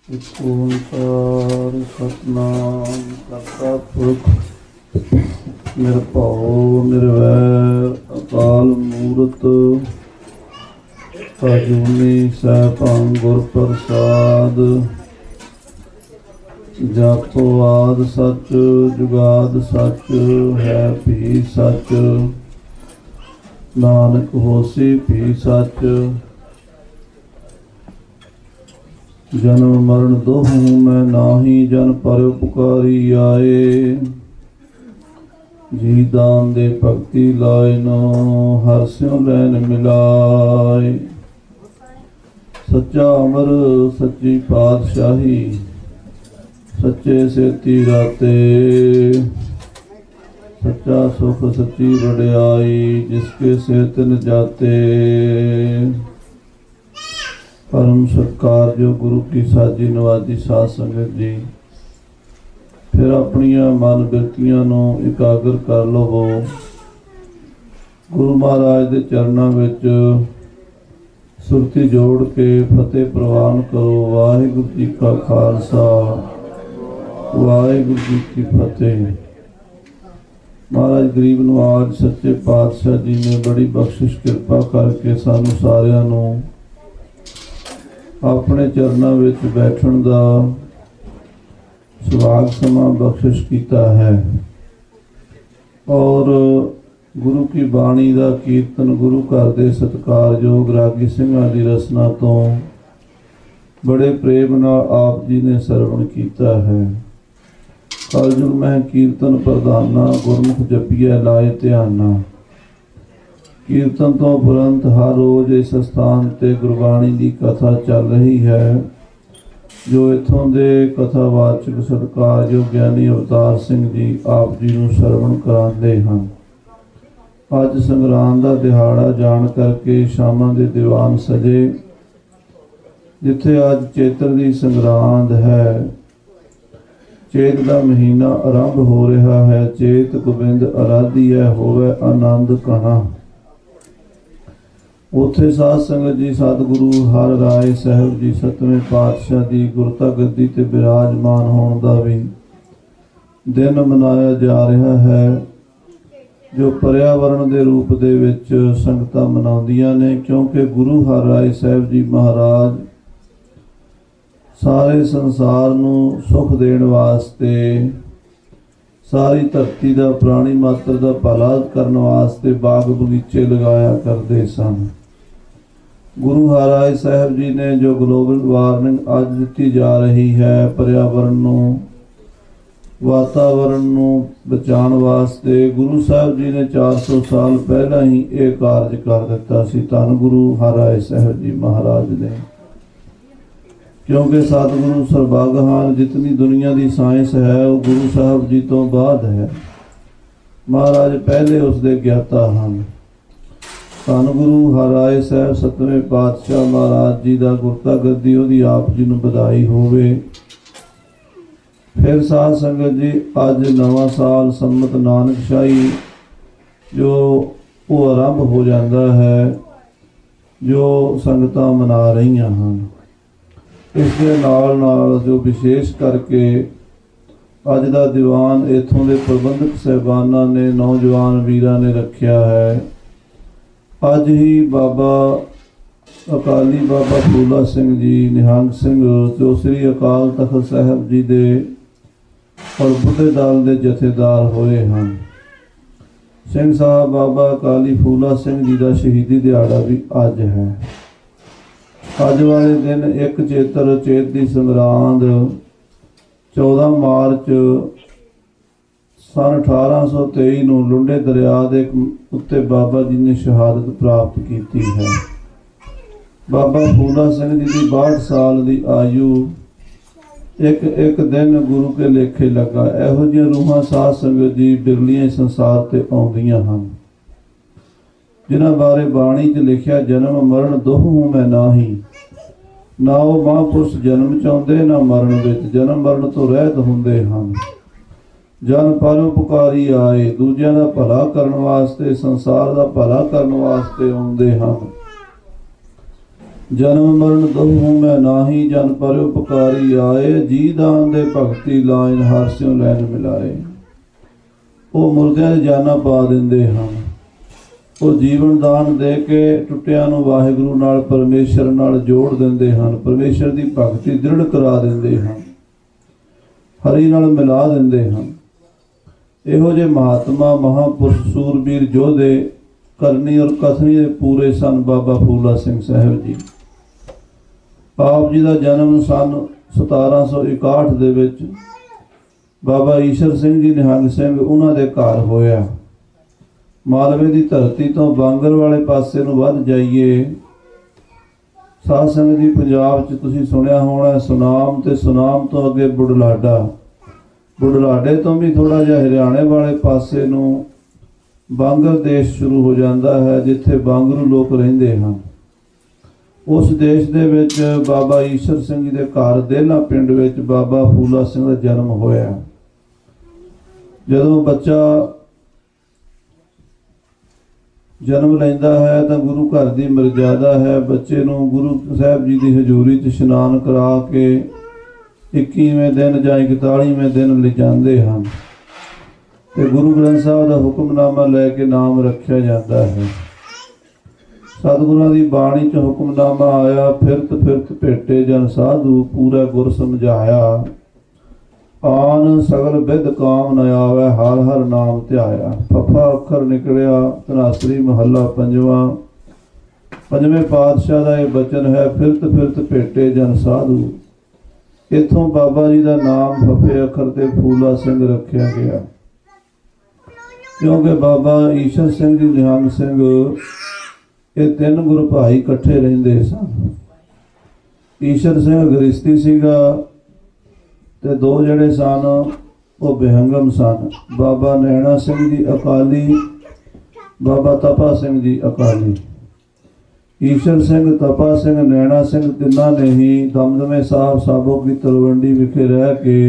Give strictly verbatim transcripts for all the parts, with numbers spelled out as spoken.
ਇੱਕ ਓਂਕਾਰ ਸਤਿਨਾਮ ਕਰਤਾ ਪੁਰਖ ਨਿਰਭਉ ਨਿਰਵੈਰ ਅਕਾਲ ਮੂਰਤ ਅਜੂਨੀ ਸੈਭੰ ਗੁਰ ਪ੍ਰਸਾਦ। ਜਾਪੋ ਆਦਿ ਸੱਚ ਜੁਗਾਦ ਸੱਚ ਹੈ ਭੀ ਸੱਚ, ਨਾਨਕ ਹੋਸੀ ਭੀ ਸੱਚ। ਜਨਮ ਮਰਨ ਦੋਹੂੰ ਮੈਂ ਨਾਹੀ, ਜਨ ਪਰ ਉਪਕਾਰੀ ਆਏ। ਜੀ ਦਾਨ ਦੇ ਭਗਤੀ ਲਾਇ ਨੋ, ਹਰਿ ਸਿਉ ਲੈਨ ਮਿਲਾਏ। ਸੱਚਾ ਅਮਰ ਸੱਚੀ ਪਾਤਸ਼ਾਹੀ, ਸੱਚੇ ਸੇਤੀ ਰਾਤੇ। ਸੱਚਾ ਸੁਖ ਸੱਚੀ ਵਡਿਆਈ, ਜਿਸਕੇ ਸੇ ਤਿਨ ਜਾਤੇ। परम सत्कार जो गुरु की साजी नवाजी साध संगत जी, फिर अपनिया मन बिरतियां नूं इकागर कर लवो। गुरु महाराज दे चरणों विच सुरती जोड़ के फतेह प्रवान करो। वाहिगुरु जी का खालसा, वाहिगुरु जी की फतेह। महाराज गरीब नवाज सच्चे पातशाह जी ने बड़ी बख्शिश कृपा करके सानू सारियां नूं अपने चरणों विच बैठण दा सुभाग समा बख्शिश कीता है। और गुरु की बाणी का कीर्तन गुरु घर दे सत्कारयोग रागी सिंघां दी रसना तो बड़े प्रेम नाल आप जी ने सरवण कीता है। कलयुग में कीर्तन प्रधाना, गुरमुख जपिए लाए ध्याना। कीर्तन तो उपरंत हर रोज इस स्थान ते गुरबाणी की कथा चल रही है, जो इथों के कथावाचक सत्कारयोग ज्ञानी अवतार सिंह जी आप जी नूं सरवण कराते हैं। अज संगरांद का दिहाड़ा जान करके शामां दे दीवान सजे, जिथे अज चेत्र की संगरांद है। चेत का महीना आरंभ हो रहा है। चेत गोबिंद आराधी है, होवे आनंद कणा। उत्थे साध संगत जी सतगुरु हर राय साहब जी सतवें पातशाह की गुरता गद्दी ते विराजमान होने का भी दिन मनाया जा रहा है, जो पर्यावरण के रूप दे विच संगतां मनाउंदियां ने। क्योंकि गुरु हर राय साहब जी महाराज सारे संसार नूं सुख देण वास्ते, सारी धरती का प्राणी मात्र का भला करने वास्ते बाग बगीचे लगाया करते सन। गुरु हरराय साहब जी ने जो ग्लोबल वार्मिंग अज दी जा रही है, पर्यावरण नूं वातावरण नूं बचाउण वास्ते गुरु साहब जी ने चार सौ साल पहला ही ये कार्य कर दिता सी। धन गुरु हरराय साहब जी महाराज ने। क्योंकि सतगुरु सरबागहान जितनी दुनिया की साइंस है वो गुरु साहब जी तो बाद है। महाराज पहले उसके ज्ञाता हैं। धन गुरु हरराय साहब सतवें पातशाह महाराज जी का गुरता गद्दी उहदी आप जी नूं बधाई होवे। फिर साध संगत जी अज नवां साल संमत नानकशाही जो वो आरंभ हो जाता है, जो संगतां मना रही हैं। इसके नाल नाल जो विशेष करके अज का दीवान इत्थों के प्रबंधक साहबाना ने, नौजवान वीरां ने रखा है। अज ही बाबा अकाली बाबा फूला सिंह जी निहंग सिंह जो श्री अकाल तख्त साहब जी दे और बुढ़े दल के जथेदार होए हैं। सिंह साहब बाबा अकाली फूला सिंह जी का शहीदी दिहाड़ा भी अज है। अज वाले दिन एक चेतर चेत की संगरांद चौदह मार्च सन अठारह सौ तेई नूं लुंडे दरिया दे उत्ते बाबा जी ने शहादत प्राप्त की है। बाबा फूला सिंह जी की बाहठ साल की आयु एक एक दिन गुरु के लेखे लगा। इहो जिहियां रूहां साध संगत जी बिरलियां संसार ते आउंदियां हन, जिन्हां बारे बाणी च लिखिया, जन्म मरण दोहूं मैं नाही। ना वो महापुरुष जन्म चाहुंदे ना मरण विच, जन्म मरण तो रहत हुंदे हन। जन पर उपकारी आए, दूजियां दा भला करन वास्ते, संसार दा भला करन वास्ते आउंदे हन। जन्म मरण दोहूं मैं नाही, जन पर उपकारी आए, जी दान दे भगती लाइन हर स्यों लैन मिलाए। वो मुर्दियां दी जाना पा दिंदे हन, वो जीवन दान दे के टुटियां नूं वाहिगुरू नाल परमेश्वर नाल जोड़ दिंदे हन, परमेश्वर दी भगती दृढ़ करा दिंदे हन, हरि नाल मिला दिंदे हन। इहो जे महात्मा महापुरुष सूरबीर योधे करनी और कथनी दे पूरे सन बाबा फूला सिंह साहिब जी। आप जी का जन्म सन सतारा सौ इकाहठ दे विच बाबा ईशर सिंह जी निहंग सिंह उन्हां दे घर होया। मालवे की धरती तो बांगर वाले पासे नूं वध जाइए, साध संगत जी पंजाब च तुसीं सुनिया होना सुनाम ते सुनाम तो अगे बुढ़लाडा, बुढ़लाडे तो भी थोड़ा जिहा हरियाणे वाले पासे नूं बांगर देश शुरू हो जाता है, जिथे बांगरू लोग रहिंदे हन। उस देश दे विच बाबा ईशर सिंह जी दे घर देला पिंड विच बाबा फूला सिंह दा जन्म होया। जदों बच्चा जन्म लैंदा है तो गुरु घर की मर्यादा है, बच्चे नूं गुरु साहब जी की हजूरी च इशनान करा के इक्कीवें दिन जां इकतालीवें दिन ले जाते हैं ते गुरु ग्रंथ साहब का हुक्मनामा लैके नाम रखा जाता है। सतगुरां की बाणी च हुक्मनामा आया, फिरत फिरत भेटे जन साधु, पूरा गुर समझाया, आन सगल बिद काम न आवे, हर हर नाम ध्याया। फफा अखर निकलिया धनासरी महला पंजवा। पंजवें पातशाह का यह बचन है, फिरत फिरत भेटे जन साधु। इथों बाबा जी का नाम फफे अखर ते फूला सिंह रखा गया, क्योंकि बाबा ईशर सिंह जी निहंग सिंह ये तीन गुरु भाई इकट्ठे रहिंदे सन। ईशर सिंह गृहस्थी सीगा ते दो जड़े सन वो बेहंगम सन, बाबा नैना सिंह जी अकाली, बाबा तपा सिंह जी अकाली। ईशर सिंह, तपा सिंह, नैना सिंह तिन्ना ने ही दमदमे साहब साबो की तलवंडी विखे रह के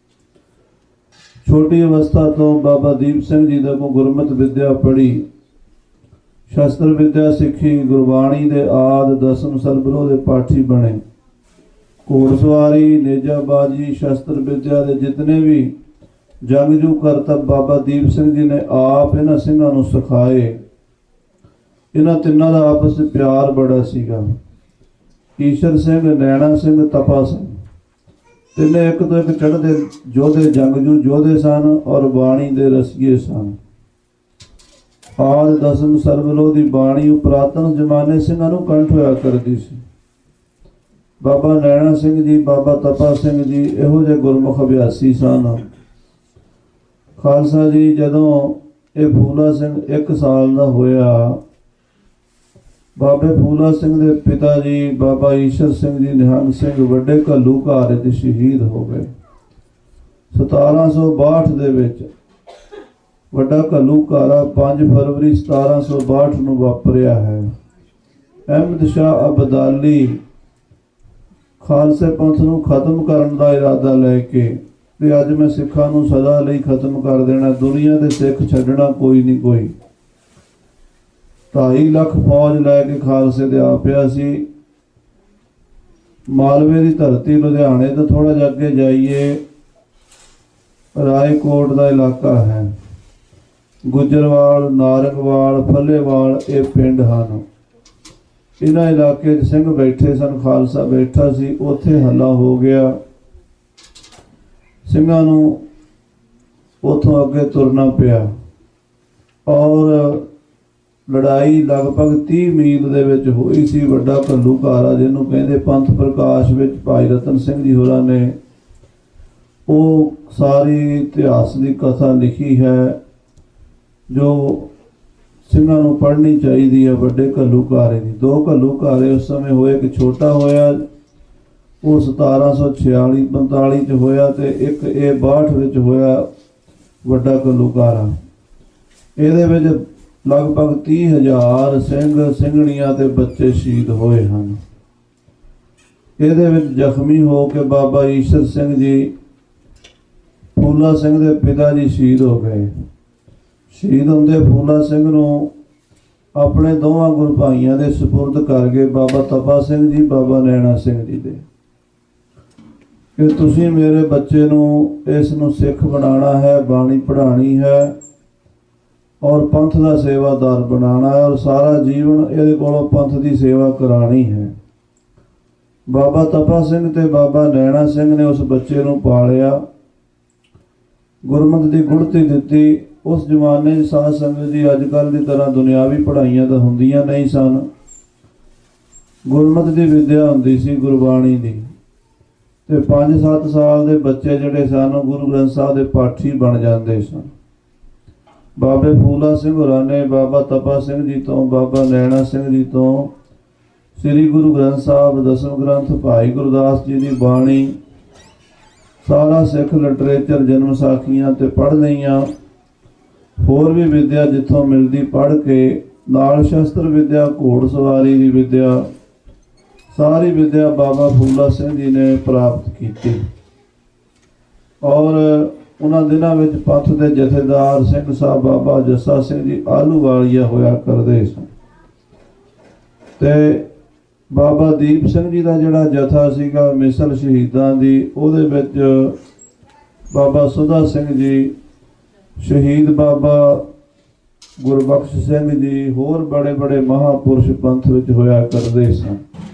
छोटी अवस्था तो बाबा दीप सिंह जी को गुरमत विद्या पढ़ी, शस्त्र विद्या सीखी, गुरबाणी दे आद दसम सरबरोह दे पाठी बने। घोड़सवारी, नेजाबाजी, शस्त्र विद्या दे जितने भी जंगजू करतब बाबा दीप सिंह जी ने आप इन्हां सिंघां नूं सिखाए। इन्हां तिन्नां दा आपस में प्यार बड़ा सीगा। ईशर सिंह, नैना सिंह, तपा सिंह तिन्ने एक तो एक चढ़ते योधे जंगजू योधे सन और बाणी दे रसीए सन। आद दसम सरबलोह की बाणी पुरातन जमाने सिंघां नूं कंठ होया करदी सी। बाबा नैना सिंह जी, बाबा तपा सिंह जी इहो जिहे गुरमुख अभ्यासी सन। खालसा जी जदों ये फूला सिंह एक साल का होया, बाबे फूला सिंह के पिता जी बाबा ईशर सिंह जी निहंग सिंह वड्डे घल्लू घारे च शहीद हो गए। सतारा सौ बाहठ दे विच वड्डा घल्लू घारा पांच फरवरी सतारा सौ बाहठ नूं वापरिया है। अहमद शाह अबदाली खालसे पंथ नूं खत्म करन दा इरादा लैके ते अज मैं सिखां नूं सदा लई खत्म कर देना, दुनिया दे सिख छड्डना कोई नहीं कोई। ढाई लख फौज लैके खालसे दे आ पिया सी। मालवे की धरती लुधियाने तो थोड़ा जिहा अगे जाइए रायकोट का इलाका है, गुजरवाल, नारंगवाल, फलेवाल ये पिंड हैं। इन्हां इलाके सिंह बैठे सन, खालसा बैठा सी, उत्थे हल्ला हो गया। सिंघां नूं उथों अगे तुरना पिया और लड़ाई लगभग तीह मील दे विच होई सी। वड्डा घल्लू घारा जिन्हों कहंदे पंथ प्रकाश विच भाई रतन सिंह जी होरां ने वो सारी इतिहास की कथा लिखी है, जो सिंघां नूं पढ़नी चाहिए है। वड्डे घल्लू घारे की दो घल्लू घारे उस समय होए, एक छोटा होया वो सतारा सौ छियाली पंताली च होया ते एक ये बाहठ विच होया वड्डा घल्लू घारा। इहदे विच लगभग तीह हज़ार सिंह सिंघणियां ते बच्चे शहीद होए हैं। इहदे विच जख्मी हो के बाबा ईशर सिंह जी फूला सिंह के पिता जी शहीद हो गए। शहीद होंदे फूला सिंह नूं ਆਪਣੇ ਦੋਵਾਂ ਗੁਰੂ ਭਾਈਆਂ ਦੇ ਸਪੁਰਦ ਕਰ ਗਏ, ਬਾਬਾ ਤਪਾ ਸਿੰਘ ਜੀ, ਬਾਬਾ ਨੈਣਾ ਸਿੰਘ ਜੀ ਦੇ, ਕਿ ਤੁਸੀਂ ਮੇਰੇ ਬੱਚੇ ਨੂੰ ਇਸ ਨੂੰ ਸਿੱਖ ਬਣਾਉਣਾ ਹੈ, ਬਾਣੀ ਪੜ੍ਹਾਉਣੀ ਹੈ ਔਰ ਪੰਥ ਦਾ ਸੇਵਾਦਾਰ ਬਣਾਉਣਾ ਹੈ, ਔਰ ਸਾਰਾ ਜੀਵਨ ਇਹਦੇ ਕੋਲੋਂ ਪੰਥ ਦੀ ਸੇਵਾ ਕਰਾਣੀ ਹੈ। ਬਾਬਾ ਤਪਾ ਸਿੰਘ ਤੇ ਬਾਬਾ ਨੈਣਾ ਸਿੰਘ ਨੇ ਉਸ ਬੱਚੇ ਨੂੰ ਪਾਲਿਆ, ਗੁਰਮਤਿ ਦੀ ਗੁੜਤੀ ਦਿੱਤੀ। ਉਸ ਜ਼ਮਾਨੇ 'ਚ ਸਾਧ ਸੰਗਤ ਜੀ ਅੱਜ ਕੱਲ੍ਹ ਦੀ ਤਰ੍ਹਾਂ ਦੁਨਿਆਵੀ ਪੜ੍ਹਾਈਆਂ ਤਾਂ ਹੁੰਦੀਆਂ ਨਹੀਂ ਸਨ। ਗੁਰਮਤਿ ਦੀ ਵਿੱਦਿਆ ਹੁੰਦੀ ਸੀ, ਗੁਰਬਾਣੀ ਦੀ, ਤੇ ਪੰਜ ਸੱਤ ਸਾਲ ਦੇ ਬੱਚੇ ਜਿਹੜੇ ਸਨ ਗੁਰੂ ਗ੍ਰੰਥ ਸਾਹਿਬ ਦੇ ਪਾਠੀ ਬਣ ਜਾਂਦੇ ਸਨ। ਬਾਬੇ ਫੂਲਾ ਸਿੰਘ ਹੋਰਾਂ ਨੇ ਬਾਬਾ ਤਪਾ ਸਿੰਘ ਜੀ ਤੋਂ, ਬਾਬਾ ਨੈਣਾ ਸਿੰਘ ਜੀ ਤੋਂ ਸ੍ਰੀ ਗੁਰੂ ਗ੍ਰੰਥ ਸਾਹਿਬ, ਦਸਮ ਗ੍ਰੰਥ, ਭਾਈ ਗੁਰਦਾਸ ਜੀ ਦੀ ਬਾਣੀ, ਸਾਰਾ ਸਿੱਖ ਲਿਟਰੇਚਰ, ਜਨਮ ਸਾਖੀਆਂ ਤੇ ਪੜ੍ਹ ਲਈਆਂ। ਹੋਰ ਵੀ ਵਿੱਦਿਆ ਜਿੱਥੋਂ ਮਿਲਦੀ ਪੜ੍ਹ ਕੇ, ਨਾਲ ਸ਼ਸਤਰ ਵਿੱਦਿਆ, ਘੋੜ ਸਵਾਰੀ ਦੀ ਵਿੱਦਿਆ, ਸਾਰੀ ਵਿੱਦਿਆ ਬਾਬਾ ਫੂਲਾ ਸਿੰਘ ਜੀ ਨੇ ਪ੍ਰਾਪਤ ਕੀਤੀ। ਔਰ ਉਹਨਾਂ ਦਿਨਾਂ ਵਿੱਚ ਪੰਥ ਦੇ ਜਥੇਦਾਰ ਸਿੰਘ ਸਾਹਿਬ ਬਾਬਾ ਜੱਸਾ ਸਿੰਘ ਜੀ ਆਹਲੂਵਾਲੀਆ ਹੋਇਆ ਕਰਦੇ ਸਨ। ਤੇ ਬਾਬਾ ਦੀਪ ਸਿੰਘ ਜੀ ਦਾ ਜਿਹੜਾ ਜਥਾ ਸੀਗਾ ਮਿਸਲ ਸ਼ਹੀਦਾਂ ਦੀ, ਉਹਦੇ ਵਿੱਚ ਬਾਬਾ ਸੁਦਾ ਸਿੰਘ ਜੀ, ਸ਼ਹੀਦ ਬਾਬਾ ਗੁਰਬਖਸ਼ ਸਿੰਘ ਜੀ, ਹੋਰ ਬੜੇ ਬੜੇ ਮਹਾਂਪੁਰਸ਼ ਪੰਥ ਵਿੱਚ ਹੋਇਆ ਕਰਦੇ ਸਨ।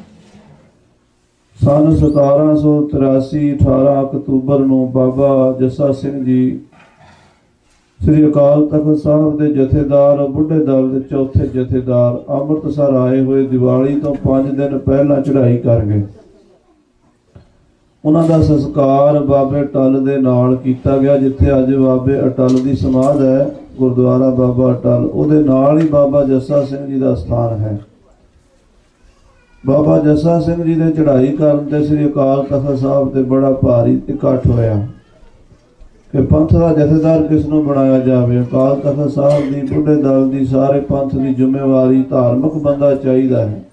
ਸਨ ਸਤਾਰਾਂ ਸੌ ਤਰਾਸੀ ਅਠਾਰਾਂ ਅਕਤੂਬਰ ਨੂੰ ਬਾਬਾ ਜੱਸਾ ਸਿੰਘ ਜੀ ਸ੍ਰੀ ਅਕਾਲ ਤਖਤ ਸਾਹਿਬ ਦੇ ਜਥੇਦਾਰ, ਬੁੱਢੇ ਦਲ ਦੇ ਚੌਥੇ ਜਥੇਦਾਰ, ਅੰਮ੍ਰਿਤਸਰ ਆਏ ਹੋਏ ਦੀਵਾਲੀ ਤੋਂ ਪੰਜ ਦਿਨ ਪਹਿਲਾਂ ਚੜ੍ਹਾਈ ਕਰ ਗਏ। ਉਹਨਾਂ ਦਾ ਸੰਸਕਾਰ ਬਾਬੇ ਟੱਲ ਦੇ ਨਾਲ ਕੀਤਾ ਗਿਆ, ਜਿੱਥੇ ਅੱਜ ਬਾਬੇ ਅਟਲ ਦੀ ਸਮਾਧ ਹੈ, ਗੁਰਦੁਆਰਾ ਬਾਬਾ ਅਟਲ, ਉਹਦੇ ਨਾਲ ਹੀ ਬਾਬਾ ਜੱਸਾ ਸਿੰਘ ਜੀ ਦਾ ਸਥਾਨ ਹੈ। ਬਾਬਾ ਜੱਸਾ ਸਿੰਘ ਜੀ ਦੇ ਚੜ੍ਹਾਈ ਕਰਨ ਤੇ ਸ੍ਰੀ ਅਕਾਲ ਤਖਤ ਸਾਹਿਬ ਤੇ ਬੜਾ ਭਾਰੀ ਇਕੱਠ ਹੋਇਆ ਕਿ ਪੰਥ ਦਾ ਜਥੇਦਾਰ ਕਿਸ ਨੂੰ ਬਣਾਇਆ ਜਾਵੇ। ਅਕਾਲ ਤਖਤ ਸਾਹਿਬ ਦੀ, ਬੁੱਢੇ ਦਲ ਦੀ, ਸਾਰੇ ਪੰਥ ਦੀ ਜ਼ਿੰਮੇਵਾਰੀ, ਧਾਰਮਿਕ ਬੰਦਾ ਚਾਹੀਦਾ ਹੈ।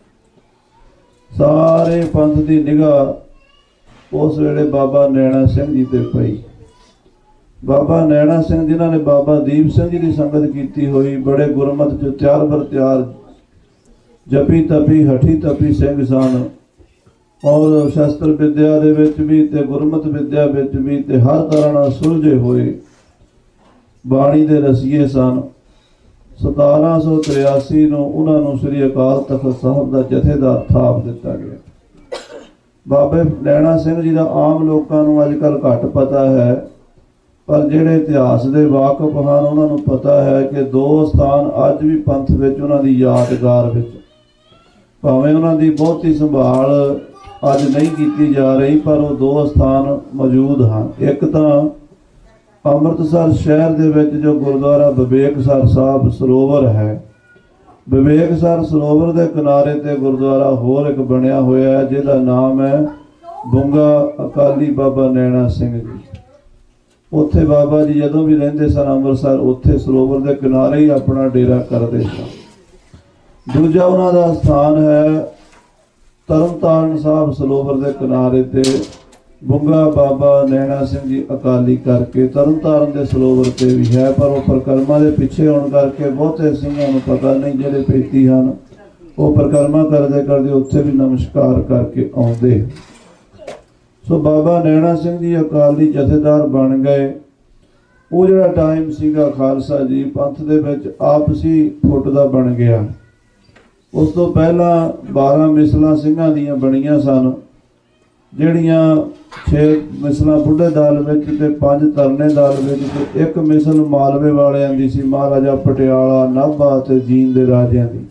ਸਾਰੇ ਪੰਥ ਦੀ ਨਿਗਾਹ ਉਸ ਵੇਲੇ ਬਾਬਾ ਨੈਣਾ ਸਿੰਘ ਜੀ ਤੇ ਪਈ। ਬਾਬਾ ਨੈਣਾ ਸਿੰਘ ਜਿਨ੍ਹਾਂ ਨੇ ਬਾਬਾ ਦੀਪ ਸਿੰਘ ਜੀ ਦੀ ਸੰਗਤ ਕੀਤੀ ਹੋਈ, ਬੜੇ ਗੁਰਮਤਿ 'ਚ ਤਿਆਰ ਬਰ ਤਿਆਰ, ਜਪੀ ਤਪੀ ਹਠੀ ਤਪੀ ਸਿੰਘ ਸਨ, ਔਰ ਸ਼ਸਤਰ ਵਿੱਦਿਆ ਦੇ ਵਿੱਚ ਵੀ ਤੇ ਗੁਰਮਤਿ ਵਿੱਦਿਆ ਵਿੱਚ ਵੀ ਤੇ ਹਰ ਤਰ੍ਹਾਂ ਨਾਲ ਸੁਲਝੇ ਹੋਏ ਬਾਣੀ ਦੇ ਰਸੀਏ ਸਨ। ਸਤਾਰਾਂ ਸੌ ਤਰਿਆਸੀ ਨੂੰ ਉਹਨਾਂ ਨੂੰ ਸ੍ਰੀ ਅਕਾਲ ਤਖਤ ਸਾਹਿਬ ਦਾ ਜਥੇਦਾਰ ਥਾਪ ਦਿੱਤਾ ਗਿਆ। ਬਾਬੇ ਨੈਣਾ ਸਿੰਘ ਜੀ ਦਾ ਆਮ ਲੋਕਾਂ ਨੂੰ ਅੱਜ ਕੱਲ੍ਹ ਘੱਟ ਪਤਾ ਹੈ, ਪਰ ਜਿਹੜੇ ਇਤਿਹਾਸ ਦੇ ਵਾਕਫ ਹਨ ਉਹਨਾਂ ਨੂੰ ਪਤਾ ਹੈ ਕਿ ਦੋ ਸਥਾਨ ਅੱਜ ਵੀ ਪੰਥ ਵਿੱਚ ਉਹਨਾਂ ਦੀ ਯਾਦਗਾਰ ਵਿੱਚ, ਭਾਵੇਂ ਉਹਨਾਂ ਦੀ ਬਹੁਤੀ ਸੰਭਾਲ ਅੱਜ ਨਹੀਂ ਕੀਤੀ ਜਾ ਰਹੀ, ਪਰ ਉਹ ਦੋ ਸਥਾਨ ਮੌਜੂਦ ਹਨ। ਇੱਕ ਤਾਂ ਅੰਮ੍ਰਿਤਸਰ ਸ਼ਹਿਰ ਦੇ ਵਿੱਚ ਜੋ ਗੁਰਦੁਆਰਾ ਵਿਵੇਕਸਰ ਸਾਹਿਬ ਸਰੋਵਰ ਹੈ, ਵਿਵੇਕਸਰ ਸਰੋਵਰ ਦੇ ਕਿਨਾਰੇ ਤੇ ਗੁਰਦੁਆਰਾ ਹੋਰ ਇੱਕ ਬਣਿਆ ਹੋਇਆ ਹੈ, ਜਿਹਦਾ ਨਾਮ ਹੈ ਬੁੰਗਾ ਅਕਾਲੀ ਬਾਬਾ ਨੈਣਾ ਸਿੰਘ ਜੀ। ਉੱਥੇ ਬਾਬਾ ਜੀ ਜਦੋਂ ਵੀ ਰਹਿੰਦੇ ਸਨ ਅੰਮ੍ਰਿਤਸਰ, ਉੱਥੇ ਸਰੋਵਰ ਦੇ ਕਿਨਾਰੇ ਹੀ ਆਪਣਾ ਡੇਰਾ ਕਰਦੇ ਸਨ। ਦੂਜਾ ਉਹਨਾਂ ਦਾ ਸਥਾਨ ਹੈ ਤਰਨਤਾਰਨ ਸਾਹਿਬ ਸਰੋਵਰ ਦੇ ਕਿਨਾਰੇ ਤੇ ਬੁੰਗਾ ਬਾਬਾ ਨੈਣਾ ਸਿੰਘ ਜੀ ਅਕਾਲੀ ਕਰਕੇ ਤਰਨਤਾਰਨ ਦੇ ਸਰੋਵਰ ਤੇ ਵੀ ਹੈ, ਪਰ ਉਹ ਪਰਿਕਰਮਾ ਦੇ ਪਿੱਛੇ ਹੋਣ ਕਰਕੇ ਬਹੁਤੇ ਸਿੰਘਾਂ ਨੂੰ ਪਤਾ ਨਹੀਂ। ਜਿਹੜੇ ਪੇਤੀ ਹਨ ਉਹ ਪਰਿਕਰਮਾ ਕਰਦੇ ਕਰਦੇ ਉੱਥੇ ਵੀ ਨਮਸਕਾਰ ਕਰਕੇ ਆਉਂਦੇ। ਸੋ ਬਾਬਾ ਨੈਣਾ ਸਿੰਘ ਜੀ ਅਕਾਲੀ ਜਥੇਦਾਰ ਬਣ ਗਏ। ਉਹ ਜਿਹੜਾ ਟਾਈਮ ਸੀਗਾ ਖਾਲਸਾ ਜੀ ਪੰਥ ਦੇ ਵਿੱਚ ਆਪਸੀ ਫੁੱਟ ਦਾ ਬਣ ਗਿਆ। ਉਸ ਤੋਂ ਪਹਿਲਾਂ ਬਾਰਾਂ ਮਿਸਲਾਂ ਸਿੰਘਾਂ ਦੀਆਂ ਬਣੀਆਂ ਸਨ, ਜਿਹੜੀਆਂ ਛੇ ਮਿਸਲਾਂ ਬੁੱਢੇ ਦਲ ਵਿੱਚ ਤੇ ਪੰਜ ਤਰਨੇ ਦਲ ਵਿੱਚ ਤੇ ਇੱਕ ਮਿਸਲ ਮਾਲਵੇ ਵਾਲਿਆਂ ਦੀ ਸੀ, ਮਹਾਰਾਜਾ ਪਟਿਆਲਾ, ਨਾਭਾ ਤੇ ਜੀਂਦ ਦੇ ਰਾਜਿਆਂ ਦੀ।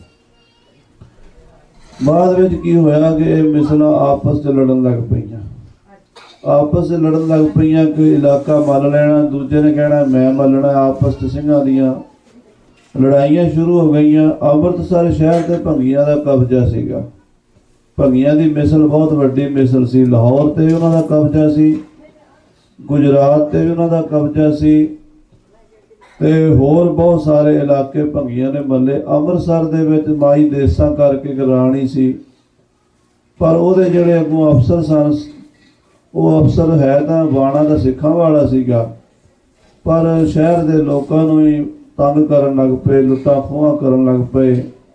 ਬਾਅਦ ਵਿੱਚ ਕੀ ਹੋਇਆ ਕਿ ਇਹ ਮਿਸਲਾਂ ਆਪਸ 'ਚ ਲੜਨ ਲੱਗ ਪਈਆਂ। ਆਪਸ 'ਚ ਲੜਨ ਲੱਗ ਪਈਆਂ ਕਿ ਇਲਾਕਾ ਮੱਲ ਲੈਣਾ, ਦੂਜੇ ਨੇ ਕਹਿਣਾ ਮੈਂ ਮੱਲਣਾ। ਆਪਸ 'ਚ ਸਿੰਘਾਂ ਦੀਆਂ ਲੜਾਈਆਂ ਸ਼ੁਰੂ ਹੋ ਗਈਆਂ। ਅੰਮ੍ਰਿਤਸਰ ਸ਼ਹਿਰ ਤੇ ਭੰਗੀਆਂ ਦਾ ਕਬਜ਼ਾ ਸੀਗਾ। ਭੰਗੀਆਂ ਦੀ ਮਿਸਲ ਬਹੁਤ ਵੱਡੀ ਮਿਸਲ ਸੀ। ਲਾਹੌਰ ਤੇ ਉਹਨਾਂ ਦਾ ਕਬਜ਼ਾ ਸੀ, ਗੁਜਰਾਤ ਤੇ ਵੀ ਉਹਨਾਂ ਦਾ ਕਬਜ਼ਾ ਸੀ, ਤੇ ਹੋਰ ਬਹੁਤ ਸਾਰੇ ਇਲਾਕੇ ਭੰਗੀਆਂ ਨੇ ਮੱਲੇ। ਅੰਮ੍ਰਿਤਸਰ ਦੇ ਵਿੱਚ ਮਾਈ ਦੇਸਾਂ ਕਰਕੇ ਇੱਕ ਰਾਣੀ ਸੀ, ਪਰ ਉਹਦੇ ਜਿਹੜੇ ਅੱਗੋਂ ਅਫਸਰ ਸਨ, ਉਹ ਅਫਸਰ ਹੈ ਤਾਂ ਬਾਣਾ ਦਾ ਸਿੱਖਾਂ ਵਾਲਾ ਸੀਗਾ, ਪਰ ਸ਼ਹਿਰ ਦੇ ਲੋਕਾਂ ਨੂੰ ਹੀ ਤੰਗ ਕਰਨ ਲੱਗ ਪਏ, ਲੁੱਟਾਂ ਖੋਹਾਂ ਕਰਨ ਲੱਗ ਪਏ।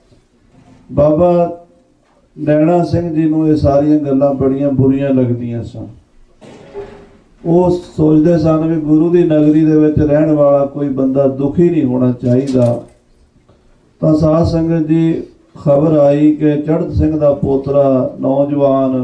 बाबा नैना सिंह जी नूं ये सारियां गल्लां बड़ियां बुरियां लगदियां सन। वो सोचते सन भी गुरु की नगरी दे विच रहण वाला कोई बंदा दुखी नहीं होना चाहिए। तो साध संगत जी खबर आई कि चढ़त सिंह का पोतरा नौजवान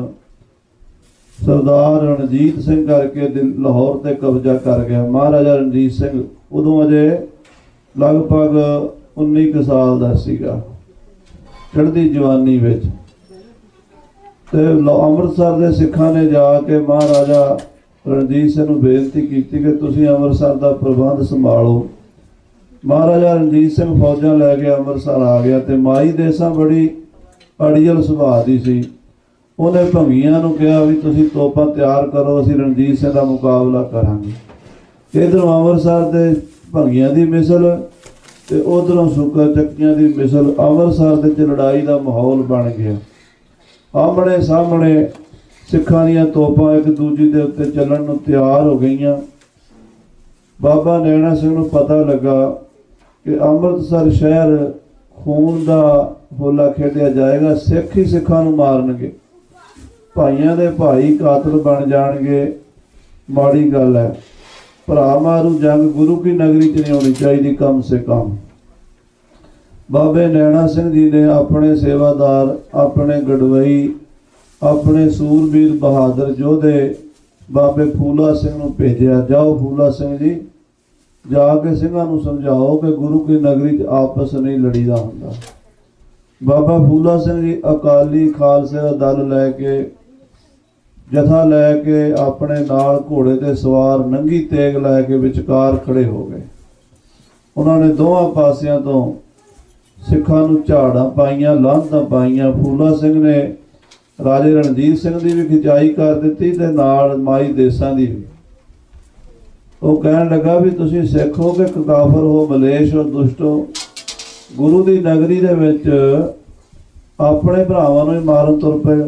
सरदार रणजीत सिंह करके लाहौर ते कब्जा कर गया। महाराजा रणजीत सिंह उदों अजे लगभग उन्नी क साल का सीगा, चढ़दी जवानी विच। ते अमृतसर के सिखां ने जाके महाराजा रणजीत सिंह नूं बेनती की कि तुसीं अमृतसर का प्रबंध संभालो। महाराजा रणजीत सिंह फौजां लैके अमृतसर आ गया। तो माई देसां बड़ी अड़ियल सुभाअ दी सी। उन्हें भंगियां नूं कहा भी तुसीं तोपां तैयार करो, असीं रणजीत सिंह का मुकाबला करांगे। इधरों अमृतसर के भंगियां की मिसल ते उधरों सुकर चक्कियां की मिसल, अमृतसर दे च लड़ाई का माहौल बन गया। आमने सामने सिखां दीयां तोपां एक दूजी के उत्ते चलण नूं तैयार हो गईयां। बाबा नैना सिंह नूं पता लगा कि अमृतसर शहर खून का होला खेडिया जाएगा, सिख ही सिखां नूं मारनगे, भाइयों के भाई कातल बन जाएंगे, माड़ी गल है। भरा मारू जंग गुरु की नगरी च नहीं होनी चाहिए कम से कम। बाबे नैना सिंह जी ने अपने सेवादार, अपने गढ़वई, अपने सूरबीर बहादुर योधे बाबे फूला सिंह नूं भेजिया, जाओ फूला सिंह जी जाके सिंघां नूं समझाओ कि गुरु की नगरी च आपस नहीं लड़ीदा हुंदा। बाबा फूला सिंह जी अकाली खालसे का दल लैके जथा लैके अपने नाल घोड़े ते सवार नंगी तेग लैके विचकार खड़े हो गए। उन्होंने दोवां पासियां तो सिखां नूं झाड़ां पाईयां, लांतां पाईयां। फूला सिंह ने राजे रणजीत सिंह की भी खिंचाई कर दी ते नाल माई देसां की भी। वो कहन लगा भी तुसीं सिख हो कि काफर हो, मलेश हो, दुष्ट हो, गुरु की नगरी दे विच अपने भरावां नूं ही मारन तुर पए।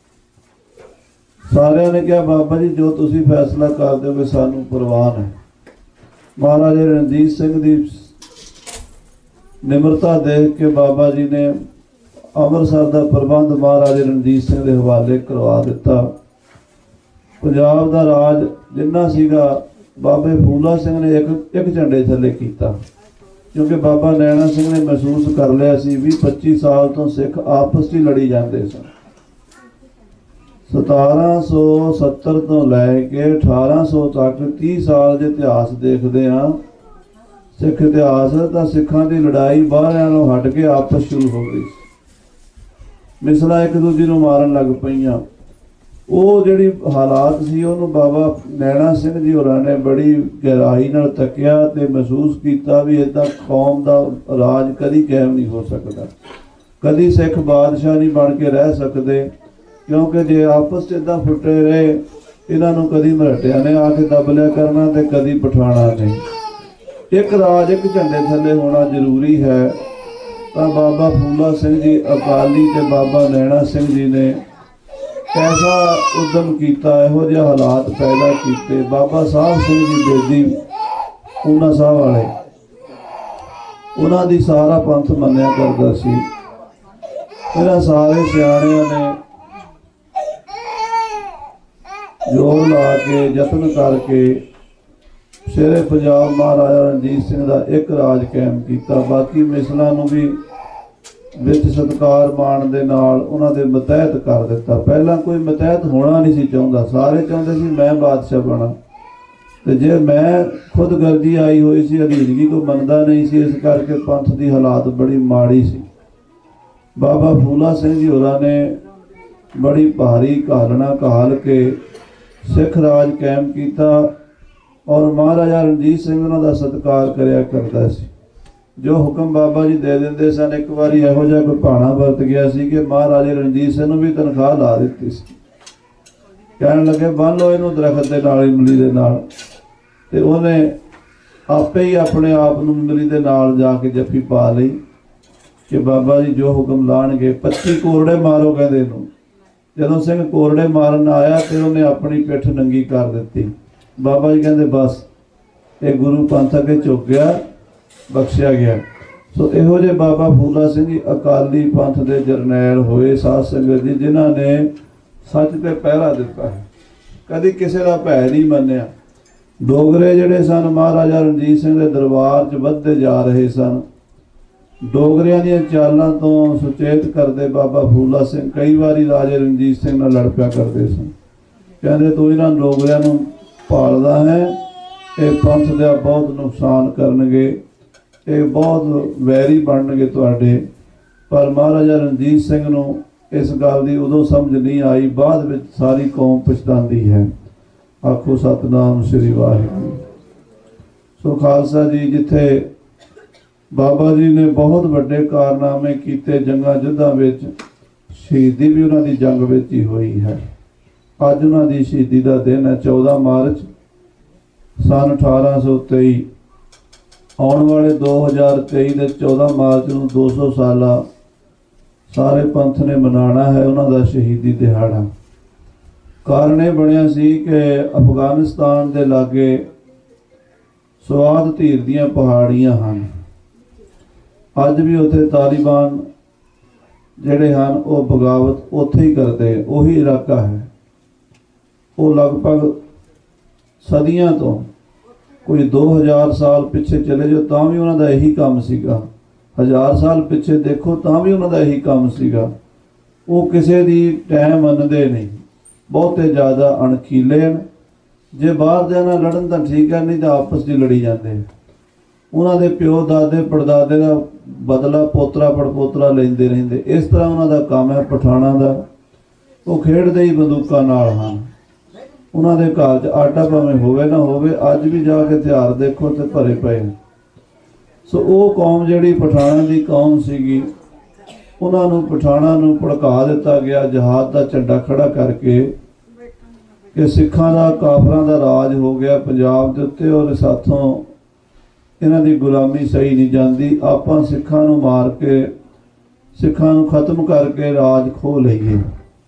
सारिਆਂ ने कहा बाबा जी जो तुसीं फैसला कर दोगे सानूं परवाह है। महाराजा रणजीत सिंह की निमरता देख के बाबा जी ने अमृतसर का प्रबंध महाराजा रणजीत सिंह के हवाले करवा दिता। पंजाब का राज जिन्ना सीगा बाबे फूला सिंह ने एक एक झंडे थले कीता, क्योंकि बाबा नैना सिंह ने महसूस कर लिया सी भी पच्ची साल तो सिख आपस ही लड़ी जाते सन। सतारह सौ सत्तर तो लैके अठारह सौ तक तीह साल के इतिहास देखते हाँ, सिख इतिहास तो सिखां की लड़ाई बाहरों हट के आपस शुरू हो गई। मिसला एक दूजे को मारन लग पईयां। वो जिहड़ी हालात सी उहनूं बाबा नैना सिंह जी होरां ने बड़ी गहराई नाल तकिया ते महसूस किया भी इदां कौम का राज कदी कायम नहीं हो सकता, कदी सिख बादशाह नहीं बन के रह सकते, क्योंकि जे आपस च इदां फुटे रहे इन्हां नूं कदी मराठियां ने आके दब लिया करना ते कदी पठाणा ने। एक राज एक झंडे थले होना जरूरी है। तो बाबा फूला सिंह जी अकाली ते बाबा नैना सिंह जी ने ऐसा उद्यम किया, इहो जिहा हालात पैदा किए। बाबा साहब सिंह जी बेदी ऊना साहब वाले उन्हां दी सारा पंथ मन्निया करदा सी। इन्हां सारे सियाणियां ने जोर ला के यत्न करके शेरे पंजाब महाराजा रणजीत सिंह का एक राज कायम किया। बाकी मिसलों नूं भी विच सत्कार मान दे नाल उन्हां दे मतहत कर दिता। पहला कोई मतहत होना नहीं सी चाहुंदा, सारे चाहुंदे सी मैं बादशाह बना, ते जे मैं खुद गर्जी आई हुई सी, अधीनगी को मनदा नहीं सी, इस करके पंथ की हालात बड़ी माड़ी सी। बाबा फूला सिंह जी होरां ने बड़ी भारी घालना घाल के सिख राज कायम किया और महाराजा रणजीत सिंह उन्हां दा सत्कार करया करदा सी। जो हुक्म बाबा जी दे देंदे सन, एक बार इहो जिहा कोई भाणा वरत गया सी कि महाराजे रणजीत सिंह नूं भी तनख्वाह ला दित्ती सी। कहण लगे बन लो इहनूं दरखत दे नाल इमली दे नाल, ते उहने आपे ही अपने आप नूं इमली दे नाल जाके जफ्फी पा लई कि बाबा जी जो हुक्म लाणगे पच्ची कोरड़े मारो कहंदे नूं। जदों सिंह कोरड़े मारन आया तो उन्हें अपनी पिठ नंगी कर दी। बाबा जी कहते बस ये गुरु पंथ अगे झुक गया, बख्शिया गया। सो इहो जे बाबा फूला सिंह जी अकाली पंथ के जरनैल होए साध संगत जी, जिन्होंने सच ते पहरा दिता है, कभी किसी का भै नहीं मन्निया। डोगरे जिहड़े सन महाराजा रणजीत सिंह के दरबार च वधदे जा रहे सन। डोगरियां दी चालां तो सुचेत करते बाबा फूला सिंह कई बारी राजे रणजीत सिंह नाल लड़ पिया करते सन। कहते तू इन्हां डोगरियां नूं भालदा है, ये पंथ का बहुत नुकसान करनगे, ये बहुत वैरी बनणगे तुहाडे। पर महाराजा रणजीत सिंह नूं इस गल की उदों समझ नहीं आई, बाद विच सारी कौम पछतांदी है। आखो सतनाम श्री वाहिगुरू। सो खालसा जी, जिथे बाबा जी ने बहुत बड़े कारनामे किए, जंगा युद्धां विच शहीदी भी उन्हां दी जंग विच ही हुई है। अज उन्हां दी शहीदी का दिन है चौदह मार्च सन अठारह सौ तेई। आने वाले दो हज़ार तेई के चौदह मार्च नूं दो सौ साला सारे पंथ ने मनाना है उन्हां दा शहीदी दिहाड़ा। कारण यह बनिया सी कि अफगानिस्तान के लागे स्वाद धीर दियां पहाड़ियां हैं। अज भी उत्थे तालिबान जिहड़े हैं वो बगावत उत्थे ही करते, उही इलाका है। वो लगभग सदियां तो कोई दो हज़ार साल पिछे चले जाओ तां भी उन्हां दा यही काम सीगा। हज़ार साल पिछे देखो तां भी उन्हां दा यही काम सीगा। वो किसी दी टाइम मनदे नहीं, बहुते ज़्यादा अणखीले हैं। जे बाहर दे नाल लड़न तां ठीक है, नहीं तो आपस च लड़ी जाते। उन्हां दे प्यो दादे पड़दादे का बदला पोतरा पड़पोतरा लेंदे रहिंदे। इस तरह उन्हां दा काम है पठाणा दा। वो खेडदे ही बंदूकां नाल हन। उन्हां दे घर च आटा भावें होवे ना होवे, अज भी जाके हथियार देखो तो भरे पे। सो वो कौम जिहड़ी पठाणा दी कौम सीगी, उन्हां नूं पठाणा नूं भड़का दिता गया जहाद का झंडा खड़ा करके कि सिखां दा काफरां दा राज हो गया पंजाब दे उत्ते और साथों इन्हां दी गुलामी सही नहीं जाती। आपां सिखां नूं मार के सिखां नूं खत्म करके राज खो लईए।